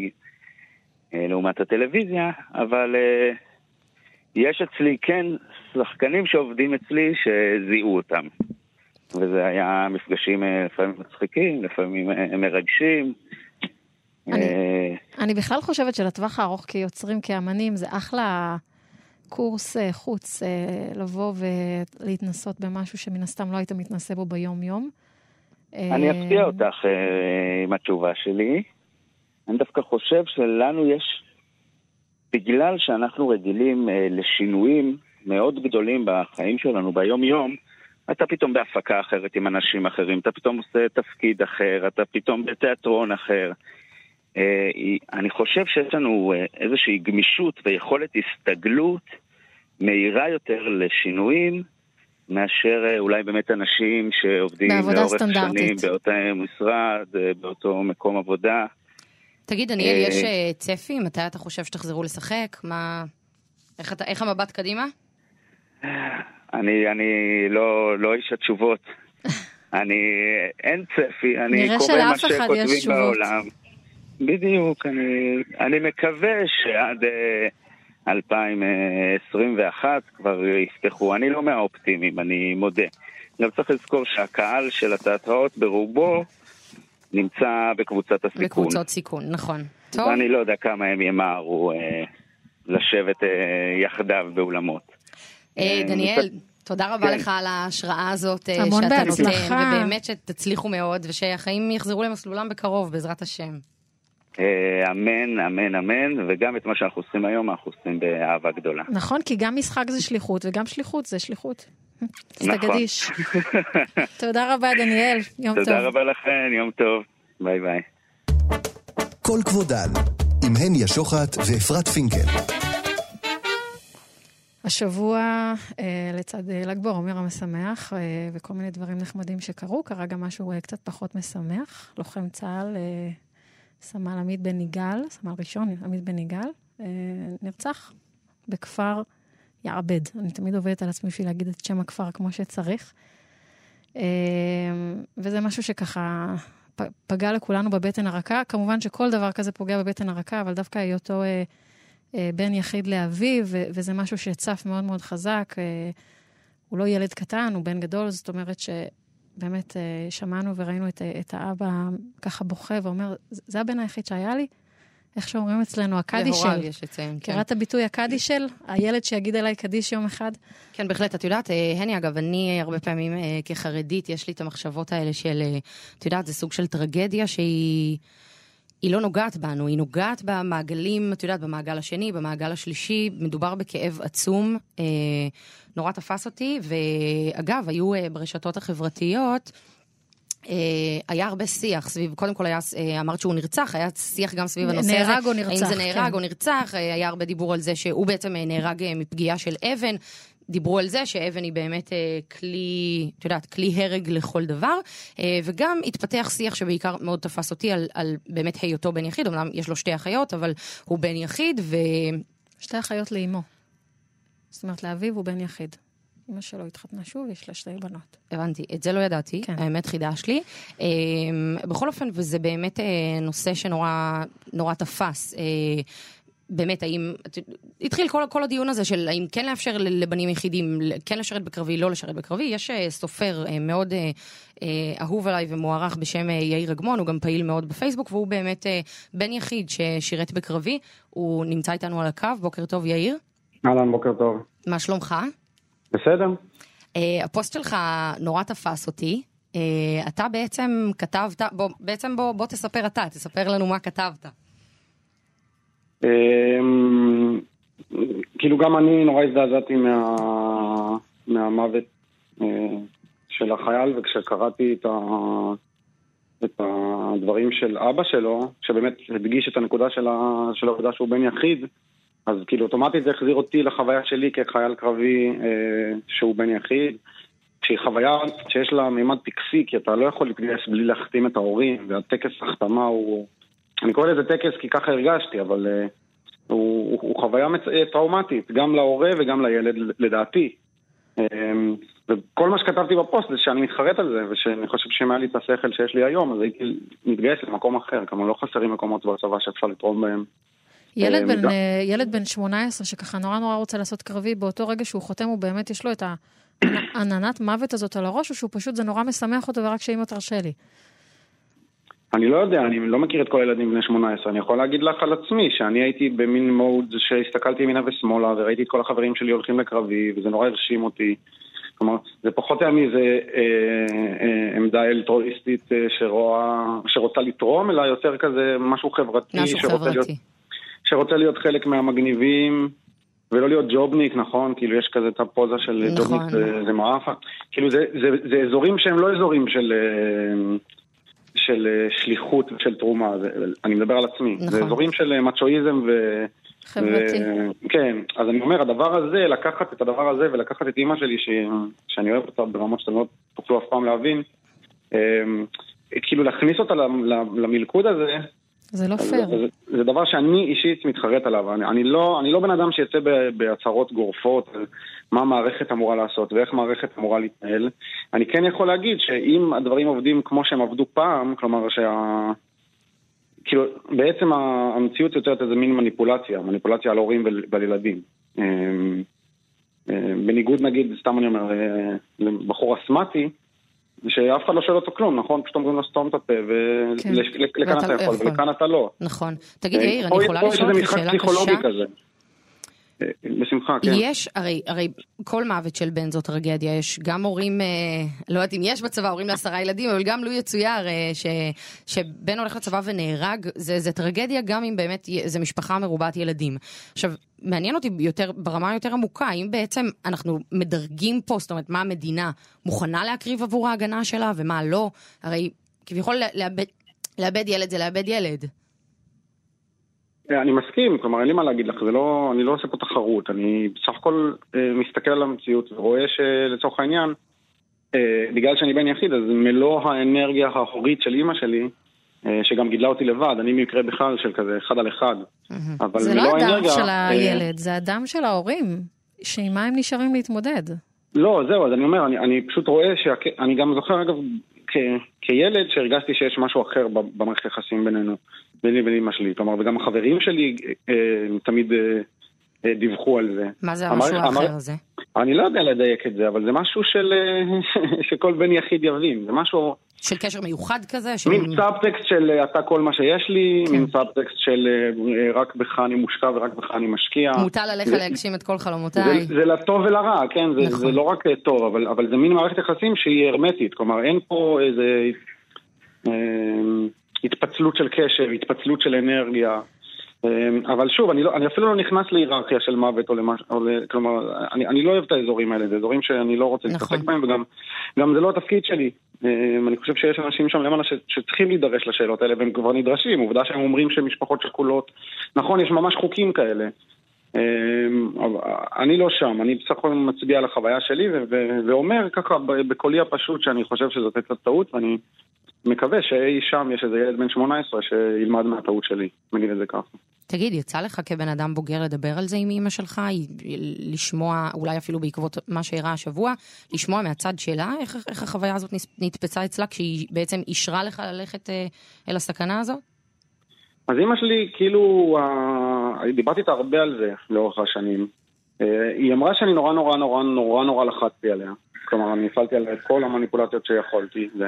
לעומת הטלוויזיה, אבל יש אצלי כן שחקנים שעובדים אצלי שזיהו אותם. וזה היה מפגשים לפעמים מצחיקים, לפעמים מרגשים. אני, אני בכלל חושבת שלטווח הארוך כיוצרים, כאמנים, זה אחלה קורס חוץ, לבוא ולהתנסות במשהו שמן הסתם לא היית מתנסה בו ביום-יום. אני אפתיע אותך עם התשובה שלי. אני דווקא חושב שלנו יש, בגלל שאנחנו רגילים לשינויים מאוד גדולים בחיים שלנו ביום-יום, אתה פתאום בהפקה אחרת עם אנשים אחרים, אתה פתאום עושה תפקיד אחר, אתה פתאום בתיאטרון אחר. אני חושב שיש לנו איזושהי גמישות ויכולת הסתגלות מהירה יותר לשינויים, מאשר אולי באמת אנשים שעובדים לאורך שנים באותו משרד, באותו מקום עבודה. תגיד, דניאל, יש צפי? מתי אתה חושב שתחזרו לשחק? מה... איך, איך המבט קדימה? אני, אני לא, לא איש התשובות. אני, אין צפי, אני קורא מה שכותבים בעולם. בדיוק, אני, אני מקווה שעד uh, אלפיים עשרים ואחת כבר יפתחו. אני לא מהאופטימיים, אני מודה. גם צריך לזכור שהקהל של התיאטראות ברובו נמצא בקבוצת הסיכון. בקבוצות סיכון, נכון. טוב. ואני לא יודע כמה הם ימהרו uh, לשבת uh, יחדיו באולמות. דניאל, תודה רבה לך על ההשראה הזאת שאתה נותן, ובאמת שתצליחו מאוד, ושהחיים יחזרו למסלולם בקרוב, בעזרת השם. אמן, אמן, אמן, וגם את מה שאנחנו עושים היום, אנחנו עושים באהבה גדולה. נכון, כי גם משחק זה שליחות, וגם שליחות זה שליחות. נכון. תודה רבה, דניאל, יום טוב. תודה רבה לכם, יום טוב. ביי ביי. כל כבודן, עם הניה שוחט ואפרת פינקל. השבוע, אה, לצד אה, ל"ג בעומר המשמח, אה, וכל מיני דברים נחמדים שקרו, קרה גם משהו אה, קצת פחות משמח. לוחם צה"ל, אה, סמל עמית בן יגאל, סמל ראשון עמית בן יגאל, אה, נרצח בכפר יעבד. אני תמיד עובדת על עצמי בשביל להגיד את שם הכפר כמו שצריך. אה, וזה משהו שככה פ, פגע לכולנו בבטן הרכה. כמובן שכל דבר כזה פוגע בבטן הרכה, אבל דווקא היותו... אה, בן יחיד לאביו, וזה משהו שצף מאוד מאוד חזק. הוא לא ילד קטן, הוא בן גדול, זאת אומרת שבאמת שמענו וראינו את, את האבא ככה בוכה ואומר, זה הבן היחיד שהיה לי? איך שאומרים אצלנו, הקדישל. להוריו יש לציין, כן. קראת הביטוי הקדישל? הילד שיגיד אליי קדיש יום אחד? כן, בהחלט. את יודעת, הני, אגב, אני הרבה פעמים כחרדית, יש לי את המחשבות האלה של, את יודעת, זה סוג של טרגדיה שהיא... היא לא נוגעת בנו, היא נוגעת במעגלים, את יודעת, במעגל השני, במעגל השלישי, מדובר בכאב עצום, אה, נורא תפס אותי, ואגב, היו אה, ברשתות החברתיות, אה, היה הרבה שיח סביב, קודם כל היה, אה, אמרת שהוא נרצח, היה שיח גם סביב הנושא הזה. נהרג או נרצח. האם זה נהרג כן. או נרצח, אה, היה הרבה דיבור על זה שהוא בעצם נהרג מפגיעה של אבן, דיברו על זה שאבן היא באמת אה, כלי, את יודעת, כלי הרג לכל דבר, אה, וגם התפתח שיח שבעיקר מאוד תפס אותי על, על באמת היותו בן יחיד, אמנם יש לו שתי אחיות, אבל הוא בן יחיד, ו... שתי אחיות לאמו. זאת אומרת, לאביו הוא בן יחיד. אמא שלו התחתנה שוב, יש לה שתי בנות. הבנתי, את זה לא ידעתי, כן. האמת חידש לי. אה, בכל אופן, וזה באמת אה, נושא שנורא נורא תפס, אה, באמת, האם, התחיל כל, כל הדיון הזה של האם כן לאפשר לבנים יחידים, כן לשרת בקרבי, לא לשרת בקרבי. יש סופר מאוד אהוב עליי ומוערך בשם יאיר אגמון, הוא גם פעיל מאוד בפייסבוק, והוא באמת בן יחיד ששירת בקרבי. הוא נמצא איתנו על הקו. בוקר טוב, יאיר. אהלן, בוקר טוב. מה שלומך? בסדר. הפוסט שלך נורא תפס אותי. אתה בעצם כתבת, בוא, בעצם בוא, בוא תספר אתה, תספר לנו מה כתבת. כאילו גם אני נורא הזדעזעתי מה, מהמוות של החייל, וכשקראתי את, ה, את הדברים של אבא שלו, שבאמת הדגיש את הנקודה של, ה, של העובדה שהוא בן יחיד, אז כאילו אוטומטית זה החזיר אותי לחוויה שלי כחייל קרבי שהוא בן יחיד, שהיא חוויה שיש לה מימד טקסי, כי אתה לא יכול להתגייס בלי להחתים את ההורים, והטקס החתמה הוא... אני קורא לזה טקס כי ככה הרגשתי, אבל uh, הוא, הוא, הוא חוויה מצ... טראומטית, גם להורה וגם לילד לדעתי. Um, וכל מה שכתבתי בפוסט זה שאני מתחרט על זה, ושאני חושב שמהיה לי את השכל שיש לי היום, אז הייתי מתגייס למקום אחר, כמה לא חסרים מקומות בצבא שאפשר לתרום בהם. ילד בן, ילד בן שמונה עשרה שככה נורא נורא רוצה לעשות קרבי, באותו רגע שהוא חותם הוא באמת יש לו את העננת מוות הזאת על הראש, או שהוא פשוט זה נורא משמח אותו ורק שאמא תרשה לי? אני לא יודע, אני לא מכיר את כל הילדים בני שמונה עשרה, אני יכול להגיד לך על עצמי שאני הייתי במין מוד שהסתכלתי ימינה ושמאלה וראיתי את כל החברים שלי הולכים לקרבי וזה נורא הרשים אותי. כלומר, זה פחות היה מאיזה אה, אה, עמדה אלטרואיסטית אה, שרואה, שרוצה לתרום, אלא יותר כזה משהו חברתי, משהו שרוצה, חברתי. להיות, שרוצה להיות חלק מהמגניבים, ולא להיות ג'ובניק, נכון? כאילו יש כזה את הפוזה של נכון. ג'ובניק, זה, זה מעפה. כאילו זה, זה, זה אזורים שהם לא אזורים של, של שליחות, של תרומה. זה, אני מדבר על עצמי. נכון. זה אזורים של מצ'ואיזם ו... חברתי. ו... כן, אז אני אומר, הדבר הזה, לקחת את הדבר הזה ולקחת את אמא שלי, ש... שאני אוהב אותה ברמות שאתם לא תוכלו אף פעם להבין, כאילו להכניס אותה למלכוד הזה, זה לא פייר. זה, זה דבר שאני אישית מתחרט עליו. אני, אני, לא, אני לא בן אדם שיצא בהצהרות גורפות על מה המערכת אמורה לעשות ואיך מערכת אמורה להתנהל. אני כן יכול להגיד שאם הדברים עובדים כמו שהם עבדו פעם, כלומר שה... כאילו, בעצם המציאות יוצרת איזה מין מניפולציה, מניפולציה על הורים ועל ילדים. בניגוד נגיד, סתם אני אומר, לבחור אסמטי, שאף אחד לא שואל אותו כלום, נכון? פשוט אומרים לו סתום את הפה, ולכאן אתה יכול, ולכאן אתה לא. נכון. תגיד, יאיר, אני יכולה לשאול אותך שאלה קשה? בשמחה, כן. יש, הרי, הרי כל מוות של בן זו טרגדיה, יש גם הורים, לא יודעת אם יש בצבא, הורים לעשרה ילדים, אבל גם לו יצויר ש, שבן הולך לצבא ונהרג, זה, זה טרגדיה גם אם באמת זה משפחה מרובת ילדים. עכשיו, מעניין אותי יותר, ברמה יותר עמוקה, אם בעצם אנחנו מדרגים פה, זאת אומרת, מה המדינה מוכנה להקריב עבור ההגנה שלה ומה לא, הרי כביכול לאבד, לאבד ילד זה לאבד ילד. אני מסכים, כלומר, אין לי מה להגיד לך, זה לא, אני לא עושה פה תחרות, אני בסך הכל אה, מסתכל על המציאות ורואה שלצורך העניין, אה, בגלל שאני בן יחיד, אז מלוא האנרגיה ההורית של אמא שלי, אה, שגם גידלה אותי לבד, אני מקרה בכלל של כזה אחד על אחד. אבל זה לא הדם של הילד, אה, זה הדם של ההורים, שעם מה הם נשארים להתמודד. לא, זהו, אז אני אומר, אני, אני פשוט רואה שאני גם זוכר, אגב, כ, כילד שהרגשתי שיש משהו אחר במערכת יחסים בינינו. ביני ובין אמא שלי, כלומר, וגם החברים שלי אה, תמיד אה, אה, דיווחו על זה. מה זה המשהו האחר המר... הזה? אני לא יודע לדייק את זה, אבל זה משהו של, שכל בן יחיד יבין, זה משהו... של קשר מיוחד כזה? של... מין סאבטקסט של אתה כל מה שיש לי, כן. מין סאבטקסט של רק בך אני מושקע ורק בך אני משקיע. מוטל עליך זה... להגשים את כל חלומותיי. זה, זה לטוב ולרע, כן, זה, נכון. זה לא רק טוב, אבל, אבל זה מין מערכת יחסים שהיא הרמטית, כלומר אין פה איזה... אה, התפצלות של קשר, התפצלות של אנרגיה, אבל שוב, אני, לא, אני אפילו לא נכנס להיררכיה של מוות, או למש, או ל, כלומר, אני, אני לא אוהב את האזורים האלה, זה אזורים שאני לא רוצה להתעסק נכון. בהם, וגם גם זה לא התפקיד שלי. אני חושב שיש אנשים שם למעלה ש, שצריכים להידרש לשאלות האלה, והם כבר נדרשים, עובדה שהם אומרים שמשפחות שכולות, נכון, יש ממש חוקים כאלה. אני לא שם, אני בסך הכל מצביע על החוויה שלי, ו, ו, ואומר ככה בקולי הפשוט שאני חושב שזאת הייתה טעות, ואני מקווה שאי שם יש איזה ילד בן שמונה עשרה שילמד מהטעות שלי, נגיד את זה ככה. תגיד, יצא לך כבן אדם בוגר לדבר על זה עם אמא שלך, לשמוע, אולי אפילו בעקבות מה שהראה השבוע, לשמוע מהצד שלה, איך, איך החוויה הזאת נתפצה אצלה, כשהיא בעצם אישרה לך ללכת אה, אל הסכנה הזאת? אז אמא שלי, כאילו, אה, דיברתי איתה הרבה על זה לאורך השנים. אה, היא אמרה שאני נורא נורא נורא נורא נורא לחצתי עליה. כלומר, אני הפעלתי עליה את כל המניפולציות שיכולתי, זה...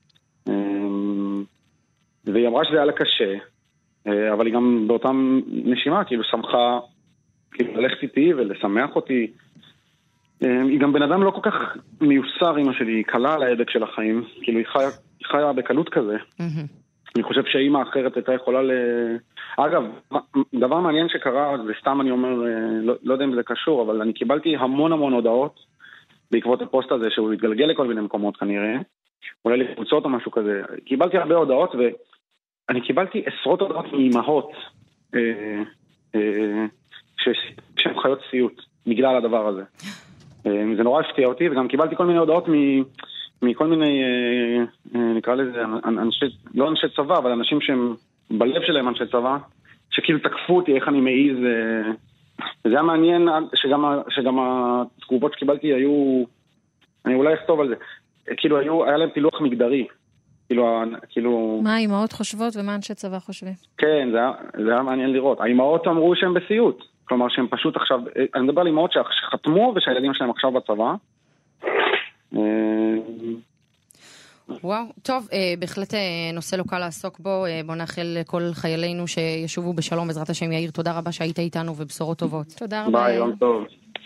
והיא אמרה שזה היה לה קשה, אבל היא גם באותם נשימה, כאילו שמחה, כאילו ללכת איתי ולשמח אותי. היא גם בן אדם לא כל כך מיוסר, אמא שלי, היא קלה על ההדק של החיים, כאילו היא חיה, היא חיה בקלות כזה. אני חושב שאמא אחרת הייתה יכולה ל... אגב, דבר מעניין שקרה, וסתם אני אומר, לא, לא יודע אם זה קשור, אבל אני קיבלתי המון המון הודעות, בעקבות הפוסט הזה, שהוא התגלגל לכל מיני מקומות כנראה, אולי לקבוצות או משהו כזה. קיבלתי הרבה הודעות, ואני קיבלתי עשרות הודעות מאימהות שהן חיות סיוט, בגלל הדבר הזה. זה נורא הפתיע אותי, וגם קיבלתי כל מיני הודעות מכל מיני, נקרא לזה, אנשי, לא אנשי צבא, אבל אנשים שהם בלב שלהם אנשי צבא, שכאילו תקפו אותי איך אני מעיז, וזה היה מעניין שגם, שגם התגובות שקיבלתי היו, אני אולי אכתוב על זה, כאילו היו, היה להם פילוח מגדרי, כאילו, כאילו... מה האימהות חושבות ומה אנשי צבא חושבים? כן, זה היה, זה היה מעניין לראות. האימהות אמרו שהם בסיוט, כלומר שהם פשוט עכשיו, אני מדבר על אימהות שחתמו ושהילדים שלהם עכשיו בצבא. וואו, טוב, בהחלט נושא לא קל לעסוק בו, בוא נאחל לכל חיילינו שישובו בשלום, בעזרת השם. יאיר, תודה רבה שהיית איתנו ובשורות טובות. תודה רבה. ביי, יום טוב.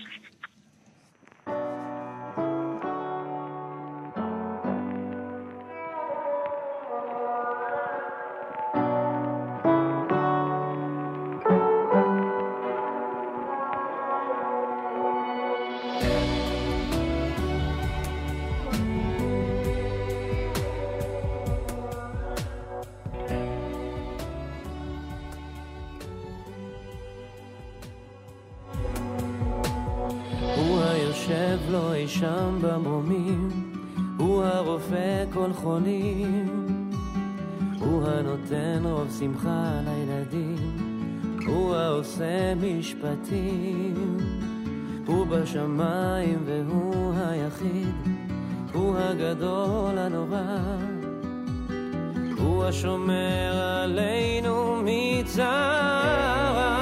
שם במרומים, הוא הרופא כל חולים, הוא הנותן רוב שמחה לילדים, הוא העושה משפטים, הוא בשמיים והוא היחיד, הוא הגדול הנורא, הוא השומר עלינו מצרה.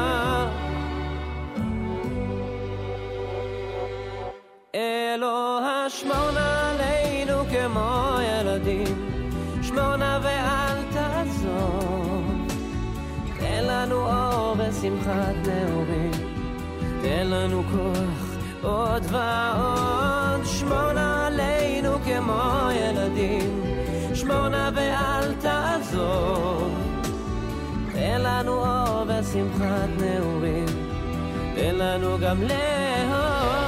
אלוה שמור עלינו כמו ילדים, שמור נא ואל תעזוב, תן לנו אור ושמחת נעורים, תן לנו כוח עוד ועוד, שמור נא עלינו כמו ילדים, שמור נא ואל תעזוב, תן לנו אור ושמחת נעורים, תן לנו גם לאהוב.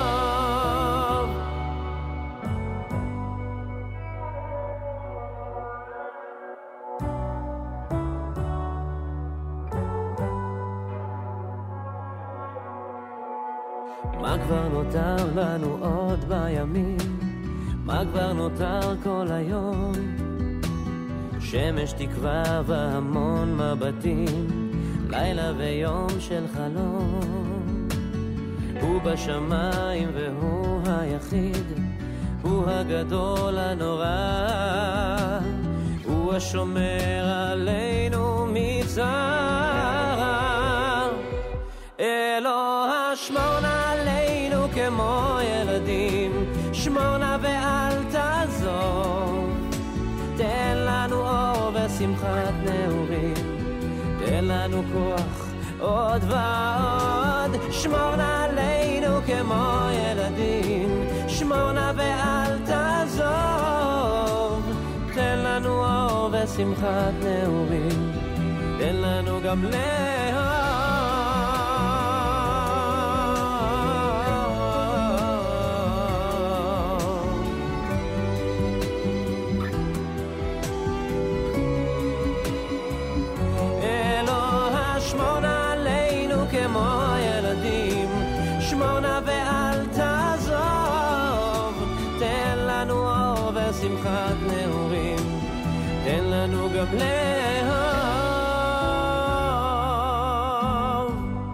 מה כבר נותר לנו עוד בימים? מה כבר נותר כל היום? שמש תקווה והמון מבטים, לילה ויום של חלום. הוא בשמיים והוא היחיד, הוא הגדול הנורא, הוא השומר עלינו מצרה. אלוה שמור נא עלינו כמו ילדים, שמור נא ואל תעזוב, תן לנו אור ושמחת נעורים, תן לנו כוח עוד ועוד, שמור נא עלינו כמו ילדים, שמור נא ואל תעזוב, תן לנו אור ושמחת נעורים, תן לנו גם לאהוב. שמור נא ואל תעזוב, תן לנו אור ושמחת נעורים, תן לנו גם לאהוב.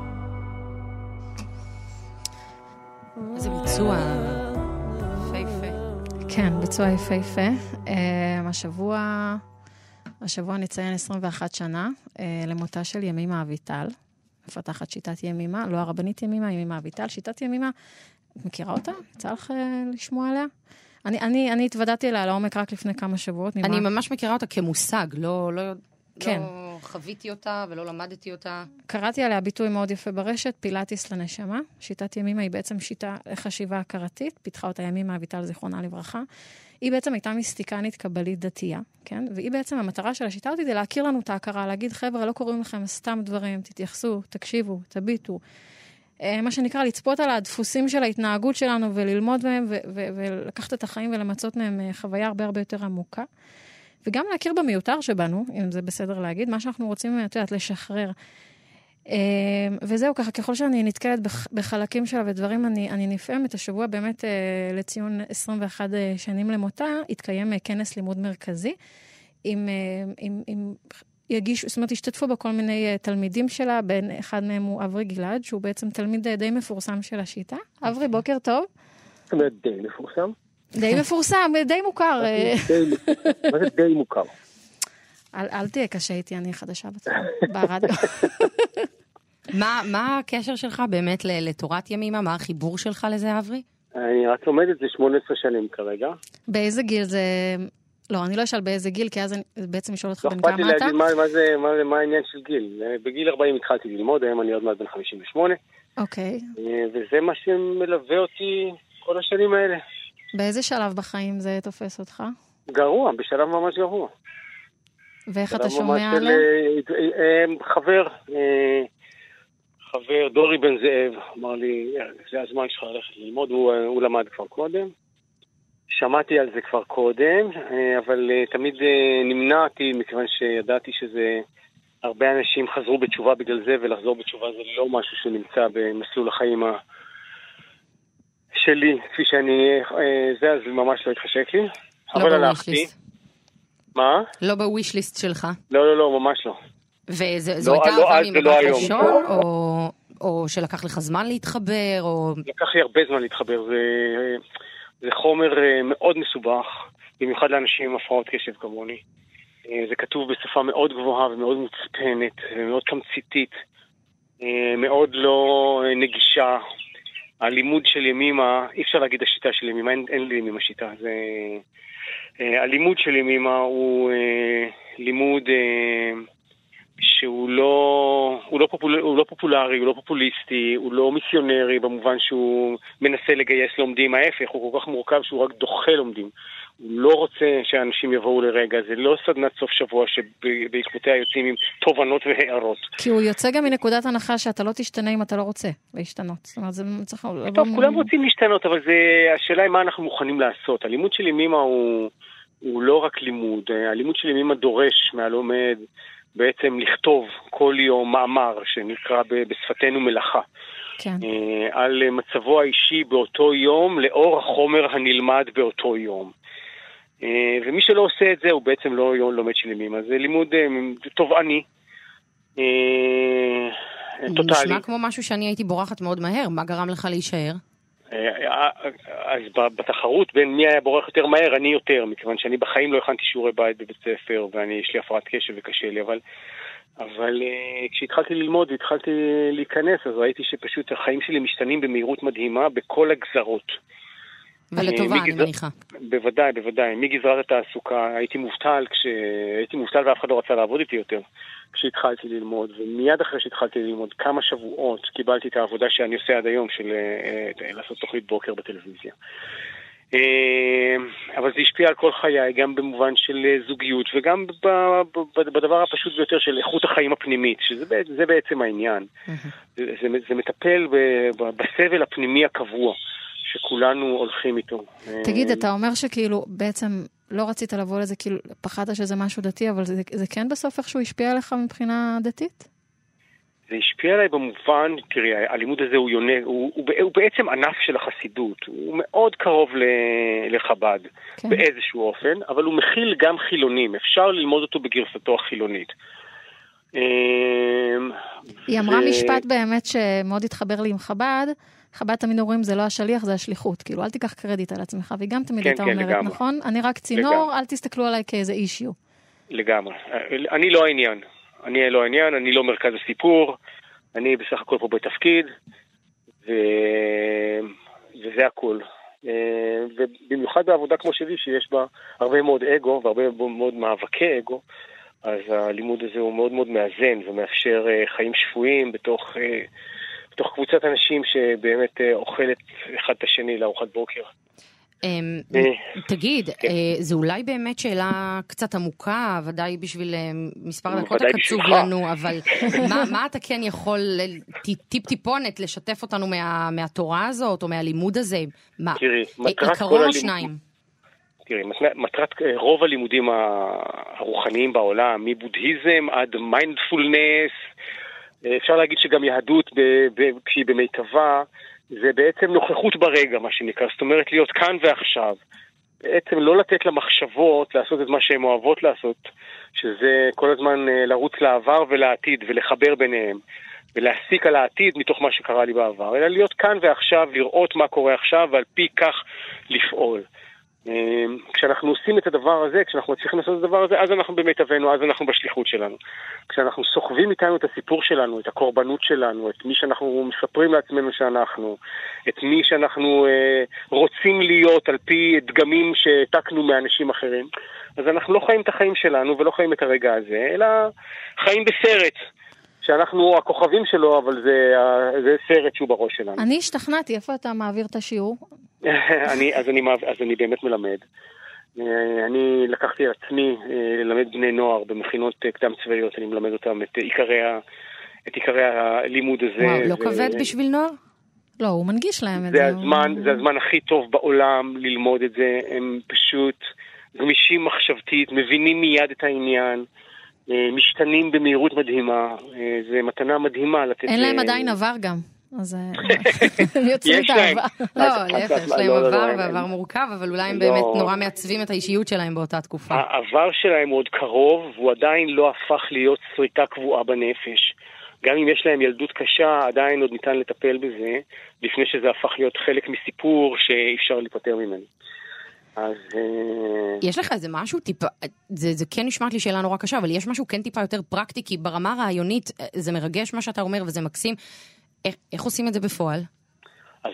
איזה ביצוע יפהפה. כן, ביצוע יפהפה. השבוע, השבוע נציין עשרים ואחת שנה למותה של ימימה אביטל. מפתחת שיטת ימימה, לא הרבנית ימימה, ימימה אביטל, שיטת ימימה, את מכירה אותה? יצא לך לשמוע עליה? אני, אני, אני התוודעתי אליה לעומק רק לפני כמה שבועות. אני נראה... ממש מכירה אותה כמושג, לא, לא, כן. לא חוויתי אותה ולא למדתי אותה. קראתי עליה ביטוי מאוד יפה ברשת, פילאטיס לנשמה. שיטת ימימה היא בעצם שיטה לחשיבה הכרתית, פיתחה אותה ימימה אביטל זיכרונה לברכה. היא בעצם הייתה מיסטיקנית קבלית דתייה, כן? והיא בעצם, המטרה של השיטה אותי, זה להכיר לנו את ההכרה, להגיד, חבר'ה, לא קוראים לכם סתם דברים, תתייחסו, תקשיבו, תביטו. מה שנקרא, לצפות על הדפוסים של ההתנהגות שלנו, וללמוד מהם, ו- ו- ולקחת את החיים ולמצות מהם חוויה הרבה הרבה יותר עמוקה. וגם להכיר במיותר שבנו, אם זה בסדר להגיד, מה שאנחנו רוצים, את יודעת, לשחרר. וזהו, ככה, ככל שאני נתקלת בחלקים שלה ודברים, אני, אני נפעמת. השבוע באמת לציון עשרים ואחת שנים למותה, התקיים כנס לימוד מרכזי, עם, עם, עם יגישו, זאת אומרת, השתתפו בה כל מיני תלמידים שלה, בין אחד מהם הוא אברי גלעד, שהוא בעצם תלמיד די מפורסם של השיטה. אברי, בוקר טוב. די מפורסם? די מפורסם, די מוכר. מה זה די מוכר? אל תהיה קשה איתי, אני חדשה ברדיו. מה הקשר שלך באמת לתורת ימימה? מה החיבור שלך לזה, אברי? אני רק לומד את זה שמונה עשרה שנים כרגע. באיזה גיל זה... לא, אני לא אשאל באיזה גיל, כי אז אני בעצם אשאל אותך בן כמה אתה. לא אכפת לי להגיד מה העניין של גיל. בגיל ארבעים התחלתי ללמוד, היום אני עוד מעט בן חמישים ושמונה. אוקיי. וזה מה שמלווה אותי כל השנים האלה. באיזה שלב בחיים זה תופס אותך? גרוע, בשלב ממש גרוע. ואיך אתה שומע עליהם? חבר, חבר דורי בן זאב, אמר לי, זה הזמן שלך ללכת ללמוד, הוא למד כבר קודם. שמעתי על זה כבר קודם, אבל תמיד נמנעתי, מכיוון שידעתי שזה, הרבה אנשים חזרו בתשובה בגלל זה, ולחזור בתשובה זה לא משהו שנמצא במסלול החיים שלי, כפי שאני, זה אז ממש לא התחשק לי. אבל הלכתי. מה? לא בוויש-ליסט שלך? לא, לא, לא, ממש לא. וזו הייתה אהבה ממבט ראשון, או שלקח לך זמן להתחבר, או... לקח לי הרבה זמן להתחבר, זה חומר מאוד מסובך, במיוחד לאנשים עם הפרעות קשב כמוני. זה כתוב בשפה מאוד גבוהה ומאוד מוצפנת, ומאוד תמציתית, מאוד לא נגישה. הלימוד של ימימה, אי אפשר להגיד השיטה של ימימה, אין, אין לי ימימה שיטה, זה... הלימוד של ימימה הוא לימוד שהוא לא, הוא לא, פופול, הוא לא פופולרי, הוא לא פופוליסטי, הוא לא מיסיונרי במובן שהוא מנסה לגייס לומדים, ההפך, הוא כל כך מורכב שהוא רק דוחה לומדים. הוא לא רוצה שאנשים יבואו לרגע, זה לא סדנת סוף שבוע שבעקבותיה יוצאים עם תובנות והערות. כי הוא יוצא גם מנקודת הנחה שאתה לא תשתנה אם אתה לא רוצה להשתנות. זאת אומרת, זה צריך... טוב, כולם רוצים להשתנות, אבל זה, השאלה היא מה אנחנו מוכנים לעשות. הלימוד של ימימה הוא, הוא לא רק לימוד, הלימוד של ימימה דורש מהלומד בעצם לכתוב כל יום מאמר שנקרא בשפתנו מלאכה. כן. על מצבו האישי באותו יום, לאור החומר הנלמד באותו יום. ומי שלא עושה את זה הוא בעצם לא לומד של ימימה. זה לימוד תובעני, טוטלי. נשמע כמו משהו שאני הייתי בורחת מאוד מהר. מה גרם לך להישאר? אז בתחרות בין מי היה בורח יותר מהר, אני יותר, מכיוון שאני בחיים לא הכנתי שיעורי בית בבית ספר, ואני יש לי הפרעת קשב וקשה לי, אבל אבל uh, כשהתחלתי ללמוד והתחלתי להיכנס, אז ראיתי שפשוט החיים שלי משתנים במהירות מדהימה בכל הגזרות. ולטובה, אני מניחה. בוודאי, בוודאי. מגזרת התעסוקה, הייתי מובטל, כשהייתי מובטל ואף אחד לא רצה לעבוד איתי יותר, כשהתחלתי ללמוד, ומיד אחרי שהתחלתי ללמוד, כמה שבועות קיבלתי את העבודה שאני עושה עד היום, של uh, לעשות תוכנית בוקר בטלוויזיה. אבל זה השפיע על כל חיי, גם במובן של זוגיות, וגם בדבר הפשוט ביותר של איכות החיים הפנימית, שזה בעצם העניין. זה, זה מטפל בסבל הפנימי הקבוע, שכולנו הולכים איתו. תגיד, אתה אומר שכאילו בעצם לא רצית לבוא לזה, כאילו פחדת שזה משהו דתי, אבל זה, זה כן בסוף איכשהו השפיע עליך מבחינה דתית? זה השפיע עליי במובן, תראי, הלימוד הזה הוא יונה, הוא, הוא, הוא בעצם ענף של החסידות, הוא מאוד קרוב לחב"ד, כן. באיזשהו אופן, אבל הוא מכיל גם חילונים, אפשר ללמוד אותו בגרסתו החילונית. היא אמרה ו... משפט באמת שמאוד התחבר לי עם חב"ד, חב"ד תמיד אומרים זה לא השליח, זה השליחות, כאילו אל תיקח קרדיט על עצמך, והיא גם תמיד כן, הייתה כן, אומרת, לגמרי. נכון? אני רק צינור, לגמרי. אל תסתכלו עליי כאיזה אישיו. לגמרי, אני לא העניין. אני לא העניין, אני לא מרכז הסיפור, אני בסך הכל פה בתפקיד, ו... וזה הכל. ובמיוחד בעבודה כמו שלי, שיש בה הרבה מאוד אגו, והרבה מאוד מאבקי אגו, אז הלימוד הזה הוא מאוד מאוד מאזן, ומאפשר חיים שפויים בתוך, בתוך קבוצת אנשים שבאמת אוכלת אחד את השני לארוחת בוקר. תגיד, זה אולי באמת שאלה קצת עמוקה, ודאי בשביל מספר דקות הקצוב לנו, אבל מה אתה כן יכול טיפ טיפונת לשתף אותנו מהתורה הזאת, או מהלימוד הזה? עיקרון או שניים? תראי, מטרת רוב הלימודים הרוחניים בעולם, מבודהיזם עד מיינדפולנס, אפשר להגיד שגם יהדות ב- ב- כשהיא במיטבה, זה בעצם נוכחות ברגע, מה שנקרא, זאת אומרת להיות כאן ועכשיו. בעצם לא לתת למחשבות לעשות את מה שהן אוהבות לעשות, שזה כל הזמן לרוץ לעבר ולעתיד ולחבר ביניהם, ולהסיק על העתיד מתוך מה שקרה לי בעבר, אלא להיות כאן ועכשיו, לראות מה קורה עכשיו, ועל פי כך לפעול. כשאנחנו עושים את הדבר הזה, כשאנחנו מצליחים לעשות את הדבר הזה, אז אנחנו במיטבנו, אז אנחנו בשליחות שלנו. כשאנחנו סוחבים איתנו את הסיפור שלנו, את הקורבנות שלנו, את מי שאנחנו מספרים לעצמנו שאנחנו, את מי שאנחנו אה, רוצים להיות על פי דגמים שהעתקנו מאנשים אחרים, אז אנחנו לא חיים את החיים שלנו ולא חיים את הרגע הזה, אלא חיים בסרט. שאנחנו הכוכבים שלו, אבל זה, זה סרט שהוא בראש שלנו. אני השתכנעתי, איפה אתה מעביר את השיעור? אני, אז, אני, אז אני באמת מלמד. אני לקחתי על עצמי ללמד בני נוער במכינות קדם צבאיות, אני מלמד אותם את עיקרי, את עיקרי הלימוד הזה. וואו, לא כבד בשביל נוער? לא, הוא מנגיש להם את זה. זה. הזמן, זה הזמן הכי טוב בעולם ללמוד את זה, הם פשוט גמישים מחשבתית, מבינים מיד את העניין, משתנים במהירות מדהימה, זה מתנה מדהימה לתת... אין להם עדיין עבר גם, אז הם יוצאים את העבר. לא, להפך, יש להם עבר ועבר מורכב, אבל אולי הם באמת נורא מעצבים את האישיות שלהם באותה תקופה. העבר שלהם הוא עוד קרוב, והוא עדיין לא הפך להיות שריטה קבועה בנפש. גם אם יש להם ילדות קשה, עדיין עוד ניתן לטפל בזה, לפני שזה הפך להיות חלק מסיפור שאי אפשר להיפטר ממנו. אז... יש לך איזה משהו טיפה, זה, זה כן נשמעת לי שאלה נורא קשה, אבל יש משהו כן טיפה יותר פרקטי, כי ברמה רעיונית זה מרגש מה שאתה אומר וזה מקסים. איך, איך עושים את זה בפועל? אז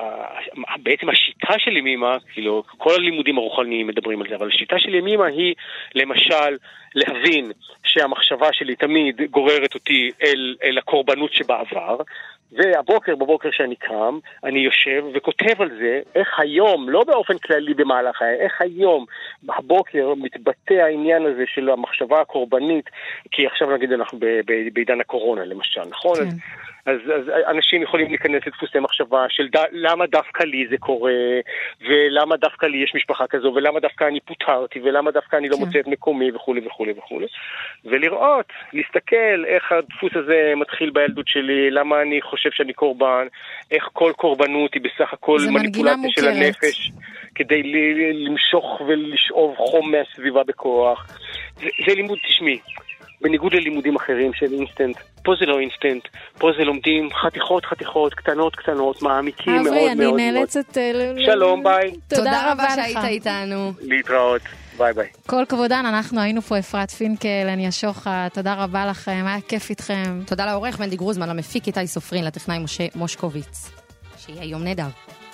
בעצם השיטה של ימימה, כאילו, כל הלימודים הרוחניים מדברים על זה, אבל השיטה של ימימה היא, למשל, להבין שהמחשבה שלי תמיד גוררת אותי אל, אל הקורבנות שבעבר, והבוקר, בבוקר שאני קם, אני יושב וכותב על זה, איך היום, לא באופן כללי במהלך, איך היום, בבוקר, מתבטא העניין הזה של המחשבה הקורבנית, כי עכשיו נגיד אנחנו בעידן הקורונה, למשל, נכון? כן. אז, אז אנשים יכולים להיכנס לדפוסי מחשבה של ד, למה דווקא לי זה קורה, ולמה דווקא לי יש משפחה כזו, ולמה דווקא אני פוטרתי, ולמה דווקא אני לא מוצא את מקומי, וכו' וכו' וכו'. ולראות, להסתכל איך הדפוס הזה מתחיל בילדות שלי, למה אני חושב שאני קורבן, איך כל קורבנות היא בסך הכל מניפולציה של הנפש, כדי למשוך ולשאוב חום מהסביבה בכוח. זה, זה לימוד תשמי. בניגוד ללימודים אחרים של אינסטנט, פה זה לא אינסטנט, פה זה לומדים חתיכות חתיכות, קטנות קטנות, מעמיקים מאוד מאוד מאוד. אברי, אני נאלצת... שלום, ביי. תודה רבה שהיית איתנו. להתראות, ביי ביי. כל כבודן, אנחנו היינו פה אפרת פינקל, אני אשוחה, תודה רבה לכם, היה כיף איתכם. תודה לעורך מנדי גרוזמן, למפיק איתי סופרין, לטכנאי משה מושקוביץ. שיהיה יום נהדר.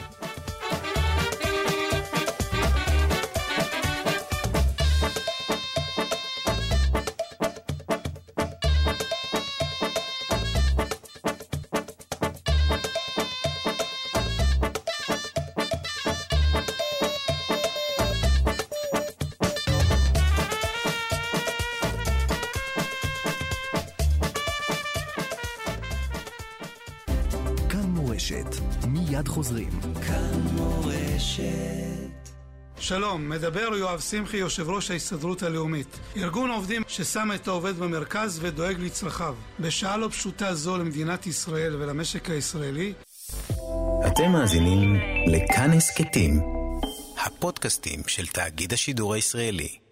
מיד חוזרים. כאן מורשת. שלום, מדבר יואב שמחי, יושב ראש ההסתדרות הלאומית. ארגון עובדים ששם את העובד במרכז ודואג לצרכיו. בשעה לא פשוטה זו למדינת ישראל ולמשק הישראלי. אתם מאזינים לכאן הסכתים, הפודקאסטים של תאגיד השידור הישראלי.